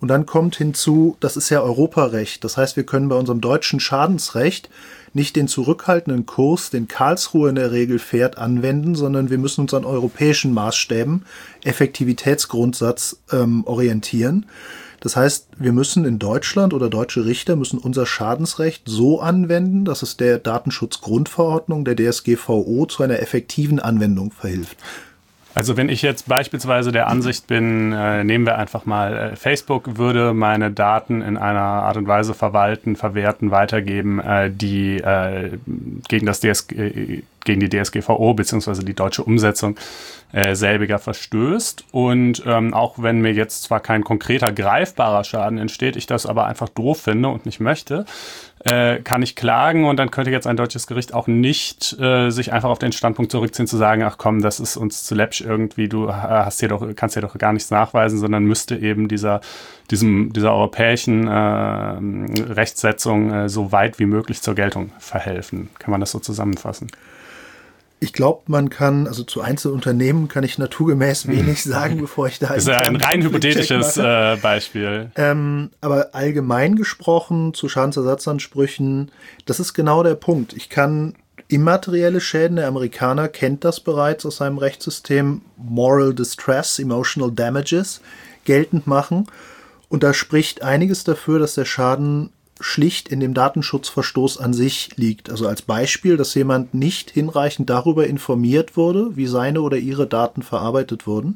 Und dann kommt hinzu, das ist ja Europarecht. Das heißt, wir können bei unserem deutschen Schadensrecht nicht den zurückhaltenden Kurs, den Karlsruhe in der Regel fährt, anwenden, sondern wir müssen uns an europäischen Maßstäben, Effektivitätsgrundsatz, ähm, orientieren. Das heißt, wir müssen in Deutschland oder deutsche Richter müssen unser Schadensrecht so anwenden, dass es der Datenschutzgrundverordnung, der D S G V O, zu einer effektiven Anwendung verhilft. Also wenn ich jetzt beispielsweise der Ansicht bin, äh, nehmen wir einfach mal, äh, Facebook würde meine Daten in einer Art und Weise verwalten, verwerten, weitergeben, äh, die äh, gegen das D S G, gegen die D S G V O bzw. die deutsche Umsetzung äh, selbiger verstößt. Und ähm, auch wenn mir jetzt zwar kein konkreter greifbarer Schaden entsteht, ich das aber einfach doof finde und nicht möchte, äh, kann ich klagen, und dann könnte jetzt ein deutsches Gericht auch nicht äh, sich einfach auf den Standpunkt zurückziehen, zu sagen, ach komm, das ist uns zu läppsch irgendwie, du hast hier doch, kannst hier doch gar nichts nachweisen, sondern müsste eben dieser, diesem, dieser europäischen äh, Rechtsetzung äh, so weit wie möglich zur Geltung verhelfen. Kann man das so zusammenfassen? Ich glaube, man kann, also zu Einzelunternehmen kann ich naturgemäß wenig sagen, bevor ich da... Das ist ja ein rein hypothetisches äh, Beispiel. Ähm, aber allgemein gesprochen zu Schadensersatzansprüchen, das ist genau der Punkt. Ich kann immaterielle Schäden, der Amerikaner kennt das bereits aus seinem Rechtssystem, Moral Distress, Emotional Damages, geltend machen. Und da spricht einiges dafür, dass der Schaden schlicht in dem Datenschutzverstoß an sich liegt. Also als Beispiel, dass jemand nicht hinreichend darüber informiert wurde, wie seine oder ihre Daten verarbeitet wurden.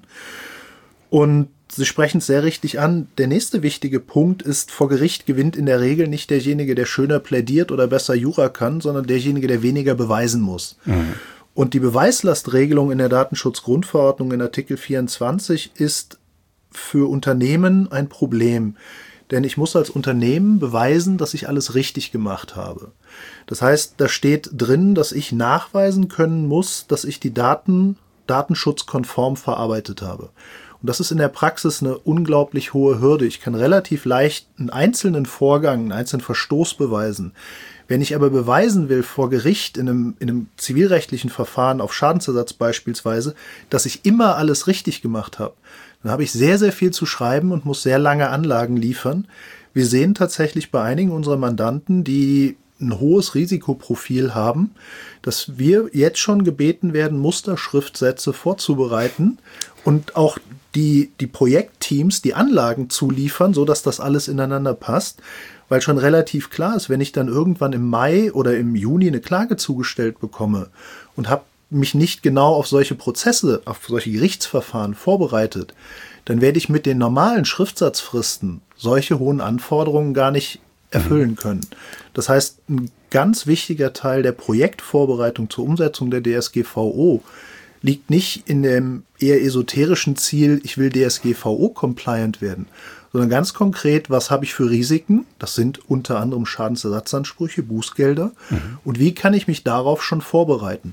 Und Sie sprechen es sehr richtig an. Der nächste wichtige Punkt ist, vor Gericht gewinnt in der Regel nicht derjenige, der schöner plädiert oder besser Jura kann, sondern derjenige, der weniger beweisen muss. Mhm. Und die Beweislastregelung in der Datenschutzgrundverordnung in Artikel vierundzwanzig ist für Unternehmen ein Problem. Denn ich muss als Unternehmen beweisen, dass ich alles richtig gemacht habe. Das heißt, da steht drin, dass ich nachweisen können muss, dass ich die Daten datenschutzkonform verarbeitet habe. Und das ist in der Praxis eine unglaublich hohe Hürde. Ich kann relativ leicht einen einzelnen Vorgang, einen einzelnen Verstoß beweisen. Wenn ich aber beweisen will vor Gericht in einem, in einem zivilrechtlichen Verfahren auf Schadensersatz beispielsweise, dass ich immer alles richtig gemacht habe, dann habe ich sehr, sehr viel zu schreiben und muss sehr lange Anlagen liefern. Wir sehen tatsächlich bei einigen unserer Mandanten, die ein hohes Risikoprofil haben, dass wir jetzt schon gebeten werden, Musterschriftsätze vorzubereiten und auch die, die Projektteams die Anlagen zuliefern, sodass das alles ineinander passt, weil schon relativ klar ist, wenn ich dann irgendwann im Mai oder im Juni eine Klage zugestellt bekomme und habe mich nicht genau auf solche Prozesse, auf solche Gerichtsverfahren vorbereitet, dann werde ich mit den normalen Schriftsatzfristen solche hohen Anforderungen gar nicht erfüllen können. Das heißt, ein ganz wichtiger Teil der Projektvorbereitung zur Umsetzung der D S G V O liegt nicht in dem eher esoterischen Ziel, ich will D S G V O-compliant werden, sondern ganz konkret, was habe ich für Risiken? Das sind unter anderem Schadensersatzansprüche, Bußgelder. Mhm. Und wie kann ich mich darauf schon vorbereiten?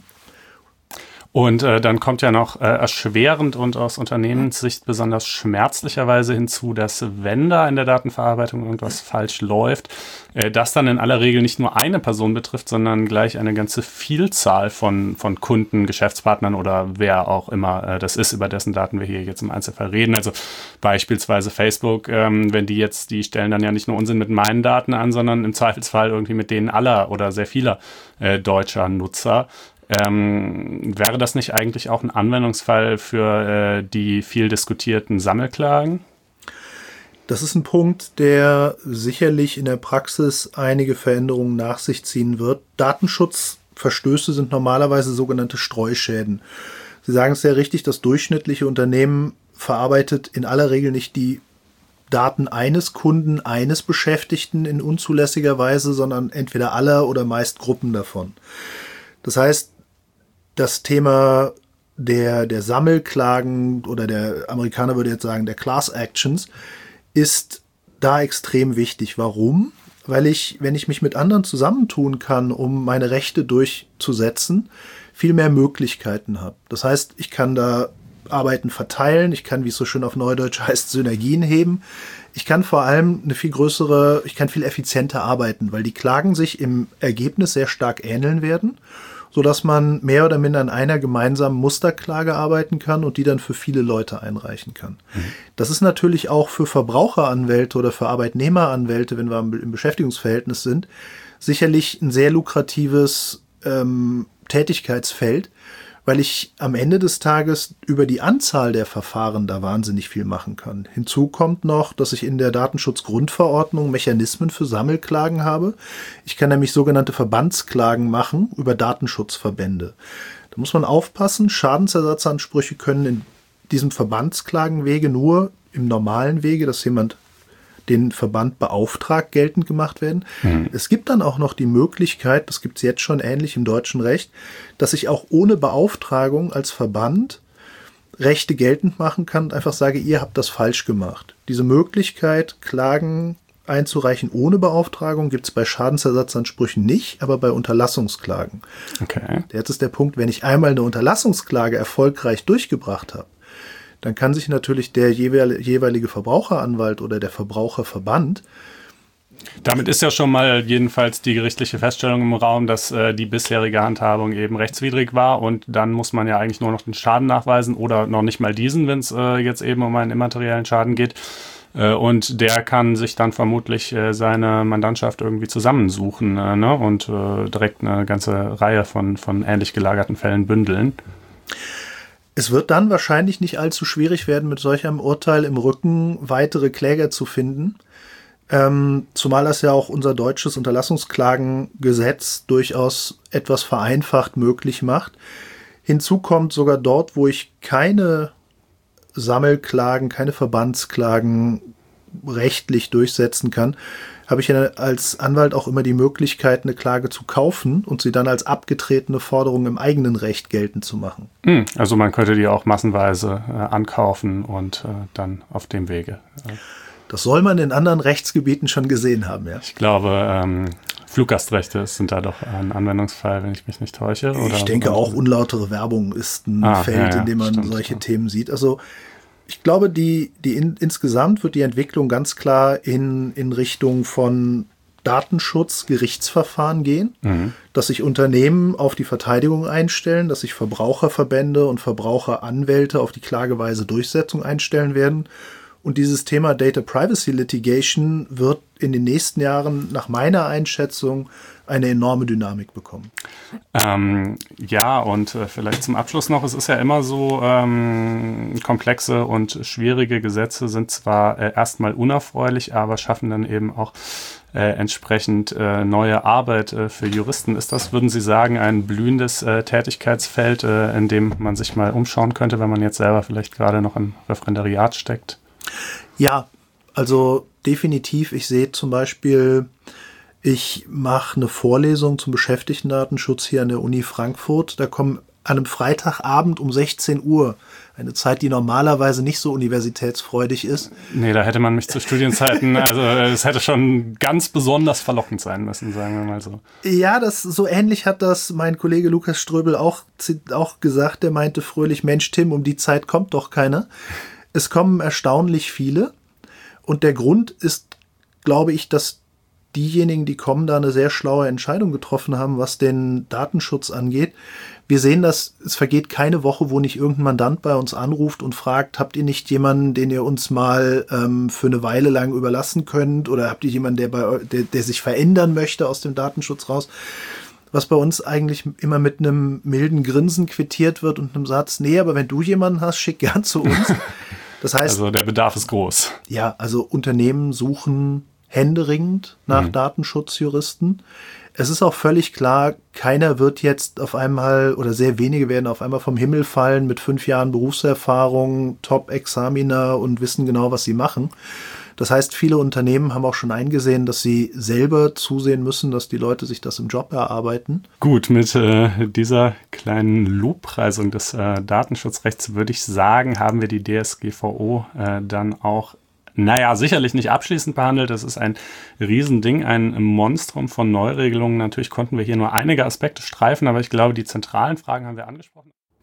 Und äh, dann kommt ja noch äh, erschwerend und aus Unternehmenssicht besonders schmerzlicherweise hinzu, dass wenn da in der Datenverarbeitung irgendwas falsch läuft, äh, das dann in aller Regel nicht nur eine Person betrifft, sondern gleich eine ganze Vielzahl von von Kunden, Geschäftspartnern oder wer auch immer äh, das ist, über dessen Daten wir hier jetzt im Einzelfall reden. Also beispielsweise Facebook, ähm, wenn die jetzt, die stellen dann ja nicht nur Unsinn mit meinen Daten an, sondern im Zweifelsfall irgendwie mit denen aller oder sehr vieler äh, deutscher Nutzer. Ähm, wäre das nicht eigentlich auch ein Anwendungsfall für äh, die viel diskutierten Sammelklagen? Das ist ein Punkt, der sicherlich in der Praxis einige Veränderungen nach sich ziehen wird. Datenschutzverstöße sind normalerweise sogenannte Streuschäden. Sie sagen es sehr richtig, das durchschnittliche Unternehmen verarbeitet in aller Regel nicht die Daten eines Kunden, eines Beschäftigten in unzulässiger Weise, sondern entweder aller oder meist Gruppen davon. Das heißt, das Thema der, der Sammelklagen oder der Amerikaner würde jetzt sagen, der Class Actions ist da extrem wichtig. Warum? Weil ich, wenn ich mich mit anderen zusammentun kann, um meine Rechte durchzusetzen, viel mehr Möglichkeiten habe. Das heißt, ich kann da Arbeiten verteilen, ich kann, wie es so schön auf Neudeutsch heißt, Synergien heben. Ich kann vor allem eine viel größere, ich kann viel effizienter arbeiten, weil die Klagen sich im Ergebnis sehr stark ähneln werden, sodass man mehr oder minder an einer gemeinsamen Musterklage arbeiten kann und die dann für viele Leute einreichen kann. Mhm. Das ist natürlich auch für Verbraucheranwälte oder für Arbeitnehmeranwälte, wenn wir im Beschäftigungsverhältnis sind, sicherlich ein sehr lukratives ähm, Tätigkeitsfeld, weil ich am Ende des Tages über die Anzahl der Verfahren da wahnsinnig viel machen kann. Hinzu kommt noch, dass ich in der Datenschutzgrundverordnung Mechanismen für Sammelklagen habe. Ich kann nämlich sogenannte Verbandsklagen machen über Datenschutzverbände. Da muss man aufpassen, Schadensersatzansprüche können in diesem Verbandsklagenwege nur im normalen Wege, dass jemand den Verband beauftragt, geltend gemacht werden. Mhm. Es gibt dann auch noch die Möglichkeit, das gibt es jetzt schon ähnlich im deutschen Recht, dass ich auch ohne Beauftragung als Verband Rechte geltend machen kann und einfach sage, ihr habt das falsch gemacht. Diese Möglichkeit, Klagen einzureichen ohne Beauftragung, gibt es bei Schadensersatzansprüchen nicht, aber bei Unterlassungsklagen. Okay. Jetzt ist der Punkt, wenn ich einmal eine Unterlassungsklage erfolgreich durchgebracht habe, dann kann sich natürlich der jeweilige Verbraucheranwalt oder der Verbraucherverband. Damit ist ja schon mal jedenfalls die gerichtliche Feststellung im Raum, dass äh, die bisherige Handhabung eben rechtswidrig war und dann muss man ja eigentlich nur noch den Schaden nachweisen oder noch nicht mal diesen, wenn es äh, jetzt eben um einen immateriellen Schaden geht. Äh, und der kann sich dann vermutlich äh, seine Mandantschaft irgendwie zusammensuchen äh, ne? und äh, direkt eine ganze Reihe von, von ähnlich gelagerten Fällen bündeln. Es wird dann wahrscheinlich nicht allzu schwierig werden, mit solch einem Urteil im Rücken weitere Kläger zu finden. Ähm, zumal das ja auch unser deutsches Unterlassungsklagengesetz durchaus etwas vereinfacht möglich macht. Hinzu kommt sogar dort, wo ich keine Sammelklagen, keine Verbandsklagen rechtlich durchsetzen kann, habe ich ja als Anwalt auch immer die Möglichkeit, eine Klage zu kaufen und sie dann als abgetretene Forderung im eigenen Recht geltend zu machen. Also man könnte die auch massenweise äh, ankaufen und äh, dann auf dem Wege. Äh, das soll man in anderen Rechtsgebieten schon gesehen haben, ja. Ich glaube, ähm, Fluggastrechte sind da doch ein Anwendungsfall, wenn ich mich nicht täusche. Oder? Ich denke auch, unlautere Werbung ist ein ah, Feld, ja, ja, in dem man stimmt, solche ja. Themen sieht. Also ich glaube, die, die in, insgesamt wird die Entwicklung ganz klar in, in Richtung von Datenschutz, Gerichtsverfahren gehen, mhm. dass sich Unternehmen auf die Verteidigung einstellen, dass sich Verbraucherverbände und Verbraucheranwälte auf die klageweise Durchsetzung einstellen werden. Und dieses Thema Data Privacy Litigation wird in den nächsten Jahren nach meiner Einschätzung eine enorme Dynamik bekommen. Ähm, ja, und äh, vielleicht zum Abschluss noch, es ist ja immer so, ähm, komplexe und schwierige Gesetze sind zwar äh, erstmal unerfreulich, aber schaffen dann eben auch äh, entsprechend äh, neue Arbeit äh, für Juristen. Ist das, würden Sie sagen, ein blühendes äh, Tätigkeitsfeld, äh, in dem man sich mal umschauen könnte, wenn man jetzt selber vielleicht gerade noch im Referendariat steckt? Ja, also definitiv. Ich sehe zum Beispiel, ich mache eine Vorlesung zum Beschäftigtendatenschutz hier an der Uni Frankfurt. Da kommen an einem Freitagabend um sechzehn Uhr, eine Zeit, die normalerweise nicht so universitätsfreudig ist. Nee, da hätte man mich zu Studienzeiten, also es hätte schon ganz besonders verlockend sein müssen, sagen wir mal so. Ja, das so ähnlich hat das mein Kollege Lukas Ströbel auch, auch gesagt. Der meinte fröhlich, Mensch Tim, um die Zeit kommt doch keiner. Es kommen erstaunlich viele und der Grund ist, glaube ich, dass diejenigen, die kommen, da eine sehr schlaue Entscheidung getroffen haben, was den Datenschutz angeht. Wir sehen, dass es vergeht keine Woche, wo nicht irgendein Mandant bei uns anruft und fragt, habt ihr nicht jemanden, den ihr uns mal ähm, für eine Weile lang überlassen könnt oder habt ihr jemanden, der, bei, der, der sich verändern möchte aus dem Datenschutz raus? Was bei uns eigentlich immer mit einem milden Grinsen quittiert wird und einem Satz, nee, aber wenn du jemanden hast, schick gern zu uns. Das heißt, also der Bedarf ist groß. Ja, also Unternehmen suchen händeringend nach mhm. Datenschutzjuristen. Es ist auch völlig klar, keiner wird jetzt auf einmal oder sehr wenige werden auf einmal vom Himmel fallen mit fünf Jahren Berufserfahrung, Top-Examiner und wissen genau, was sie machen. Das heißt, viele Unternehmen haben auch schon eingesehen, dass sie selber zusehen müssen, dass die Leute sich das im Job erarbeiten. Gut, mit äh, dieser kleinen Lobpreisung des äh, Datenschutzrechts würde ich sagen, haben wir die D S G V O äh, dann auch, naja, sicherlich nicht abschließend behandelt. Das ist ein Riesending, ein Monstrum von Neuregelungen. Natürlich konnten wir hier nur einige Aspekte streifen, aber ich glaube, die zentralen Fragen haben wir angesprochen.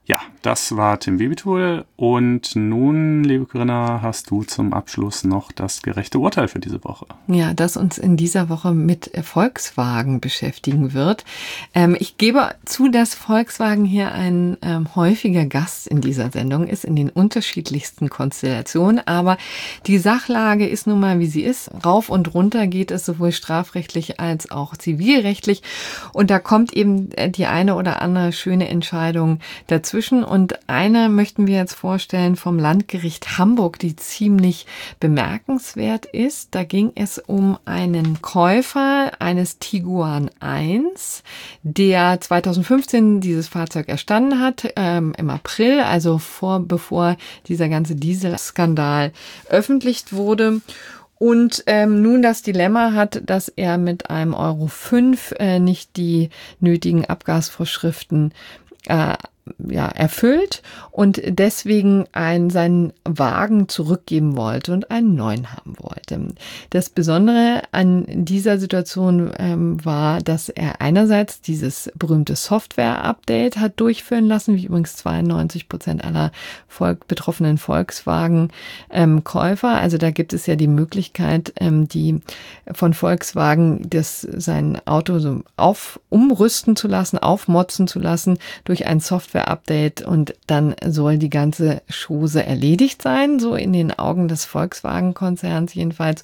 Ja, das war Tim Wiebetul und nun, liebe Corinna, hast du zum Abschluss noch das gerechte Urteil für diese Woche. Ja, das uns in dieser Woche mit Volkswagen beschäftigen wird. Ähm, ich gebe zu, dass Volkswagen hier ein ähm, häufiger Gast in dieser Sendung ist, in den unterschiedlichsten Konstellationen, aber die Sachlage ist nun mal, wie sie ist. Rauf und runter geht es sowohl strafrechtlich als auch zivilrechtlich und da kommt eben die eine oder andere schöne Entscheidung dazu. Und eine möchten wir jetzt vorstellen vom Landgericht Hamburg, die ziemlich bemerkenswert ist. Da ging es um einen Käufer eines Tiguan eins, der zweitausendfünfzehn dieses Fahrzeug erstanden hat, ähm, im April, also vor, bevor dieser ganze Dieselskandal öffentlich wurde. Und ähm, nun das Dilemma hat, dass er mit einem Euro fünf äh, nicht die nötigen Abgasvorschriften äh, ja, erfüllt und deswegen einen, seinen Wagen zurückgeben wollte und einen neuen haben wollte. Das Besondere an dieser Situation ähm, war, dass er einerseits dieses berühmte Software-Update hat durchführen lassen, wie übrigens zweiundneunzig Prozent aller Volk, betroffenen Volkswagen-Käufer. Ähm, also da gibt es ja die Möglichkeit, ähm, die von Volkswagen das, sein Auto so auf, umrüsten zu lassen, aufmotzen zu lassen durch ein Software Update und dann soll die ganze Chose erledigt sein, so in den Augen des Volkswagen-Konzerns jedenfalls.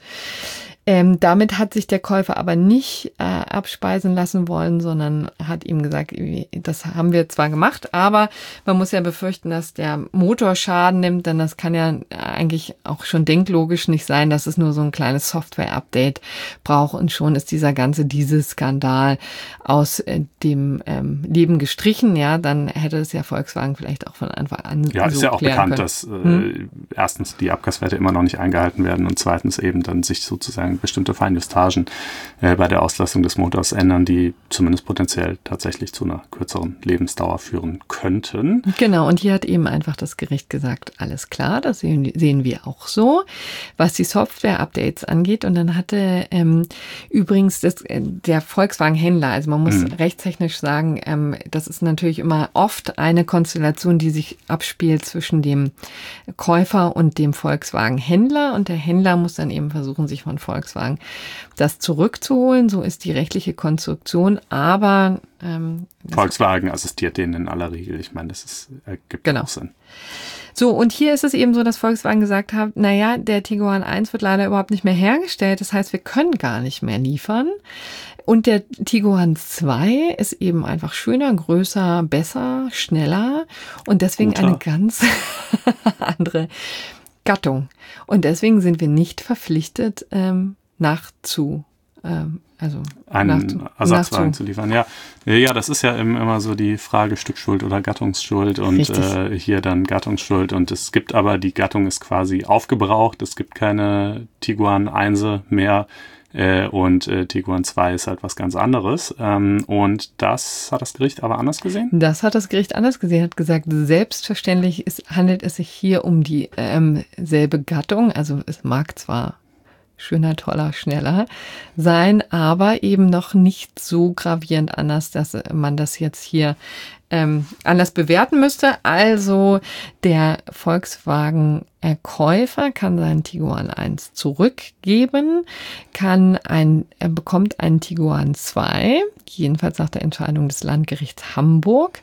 Ähm, damit hat sich der Käufer aber nicht äh, abspeisen lassen wollen, sondern hat ihm gesagt, das haben wir zwar gemacht, aber man muss ja befürchten, dass der Motor Schaden nimmt, denn das kann ja eigentlich auch schon denklogisch nicht sein, dass es nur so ein kleines Software-Update braucht und schon ist dieser ganze Dieselskandal aus äh, dem ähm, Leben gestrichen. Ja, dann hätte es ja Volkswagen vielleicht auch von Anfang an Ja, so ist ja auch bekannt, können. dass äh, hm? erstens die Abgaswerte immer noch nicht eingehalten werden und zweitens eben dann sich sozusagen bestimmte Feinjustagen äh, bei der Auslastung des Motors ändern, die zumindest potenziell tatsächlich zu einer kürzeren Lebensdauer führen könnten. Genau, und hier hat eben einfach das Gericht gesagt, alles klar, das sehen, sehen wir auch so, was die Software-Updates angeht. Und dann hatte ähm, übrigens das, äh, der Volkswagen-Händler, also man muss mhm. rechtstechnisch sagen, ähm, das ist natürlich immer oft eine Konstellation, die sich abspielt zwischen dem Käufer und dem Volkswagen-Händler. Und der Händler muss dann eben versuchen, sich von Volkswagen das zurückzuholen. So ist die rechtliche Konstruktion, aber ähm, Volkswagen assistiert denen in aller Regel. Ich meine, das ist, ergibt genau. auch Sinn. So, und hier ist es eben so, dass Volkswagen gesagt hat, naja, der Tiguan eins wird leider überhaupt nicht mehr hergestellt. Das heißt, wir können gar nicht mehr liefern. Und der Tiguan zwei ist eben einfach schöner, größer, besser, schneller und deswegen Guter. eine ganz andere Gattung. Und deswegen sind wir nicht verpflichtet, ähm, nachzu, ähm, also einen Ersatzwagen zu liefern. Ja, ja, das ist ja immer so die Frage Stückschuld oder Gattungsschuld und äh, hier dann Gattungsschuld. Und es gibt aber, die Gattung ist quasi aufgebraucht. Es gibt keine Tiguan eins mehr. Äh, und äh, Tiguan zwei ist halt was ganz anderes. Ähm, und das hat das Gericht aber anders gesehen? Das hat das Gericht anders gesehen, hat gesagt, selbstverständlich ist, handelt es sich hier um die ähm, selbe Gattung. Also es mag zwar schöner, toller, schneller sein, aber eben noch nicht so gravierend anders, dass man das jetzt hier ähm, anders bewerten müsste. Also der Volkswagen-Käufer kann seinen Tiguan eins zurückgeben, kann ein, er bekommt einen Tiguan zwei, jedenfalls nach der Entscheidung des Landgerichts Hamburg.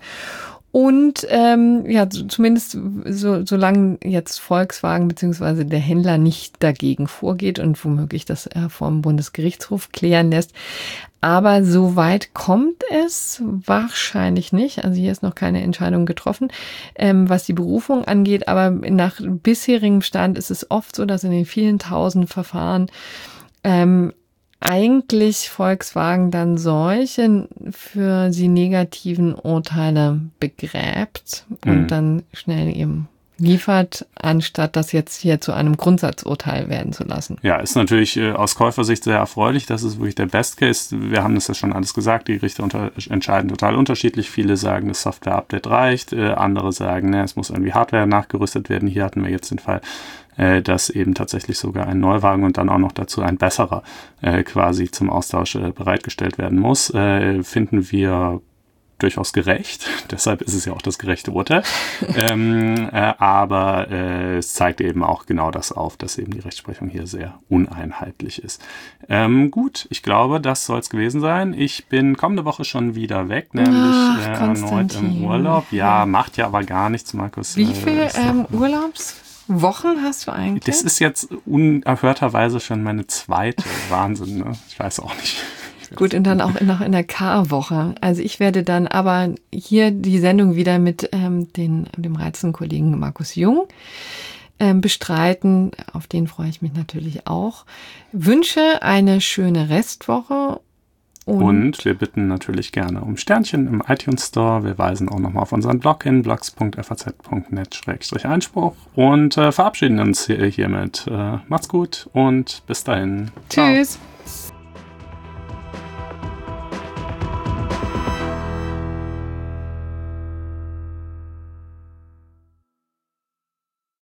Und ähm, ja, zumindest so, solange jetzt Volkswagen bzw. der Händler nicht dagegen vorgeht und womöglich das äh, vom Bundesgerichtshof klären lässt. Aber so weit kommt es wahrscheinlich nicht. Also hier ist noch keine Entscheidung getroffen, ähm, was die Berufung angeht. Aber nach bisherigem Stand ist es oft so, dass in den vielen tausend Verfahren ähm, eigentlich Volkswagen dann solche für sie negativen Urteile begräbt und mhm. dann schnell eben liefert, anstatt das jetzt hier zu einem Grundsatzurteil werden zu lassen. Ja, ist natürlich äh, aus Käufersicht sehr erfreulich. Das ist wirklich der Best Case. Wir haben das ja schon alles gesagt. Die Richter unter- entscheiden total unterschiedlich. Viele sagen, das Software-Update reicht. Äh, andere sagen, ne, es muss irgendwie Hardware nachgerüstet werden. Hier hatten wir jetzt den Fall, äh, dass eben tatsächlich sogar ein Neuwagen und dann auch noch dazu ein besserer äh, quasi zum Austausch äh, bereitgestellt werden muss. Äh, finden wir durchaus gerecht. Deshalb ist es ja auch das gerechte Urteil. ähm, äh, aber äh, es zeigt eben auch genau das auf, dass eben die Rechtsprechung hier sehr uneinheitlich ist. Ähm, gut, ich glaube, das soll es gewesen sein. Ich bin kommende Woche schon wieder weg, nämlich Ach, äh, erneut im Urlaub. Ja, macht ja aber gar nichts, Markus. Wie viele ähm, Urlaubswochen hast du eigentlich? Das ist jetzt unerhörterweise schon meine zweite. Wahnsinn, ne? Ich weiß auch nicht. Gut, und dann auch noch in der K-Woche. Also ich werde dann aber hier die Sendung wieder mit ähm, den, dem reizenden Kollegen Markus Jung ähm, bestreiten. Auf den freue ich mich natürlich auch. Wünsche eine schöne Restwoche. Und, und wir bitten natürlich gerne um Sternchen im iTunes Store. Wir weisen auch nochmal auf unseren Blog hin, blogs punkt f a z punkt net slash einspruch und äh, verabschieden uns hier, hiermit. Äh, macht's gut und bis dahin. Tschüss. Ciao.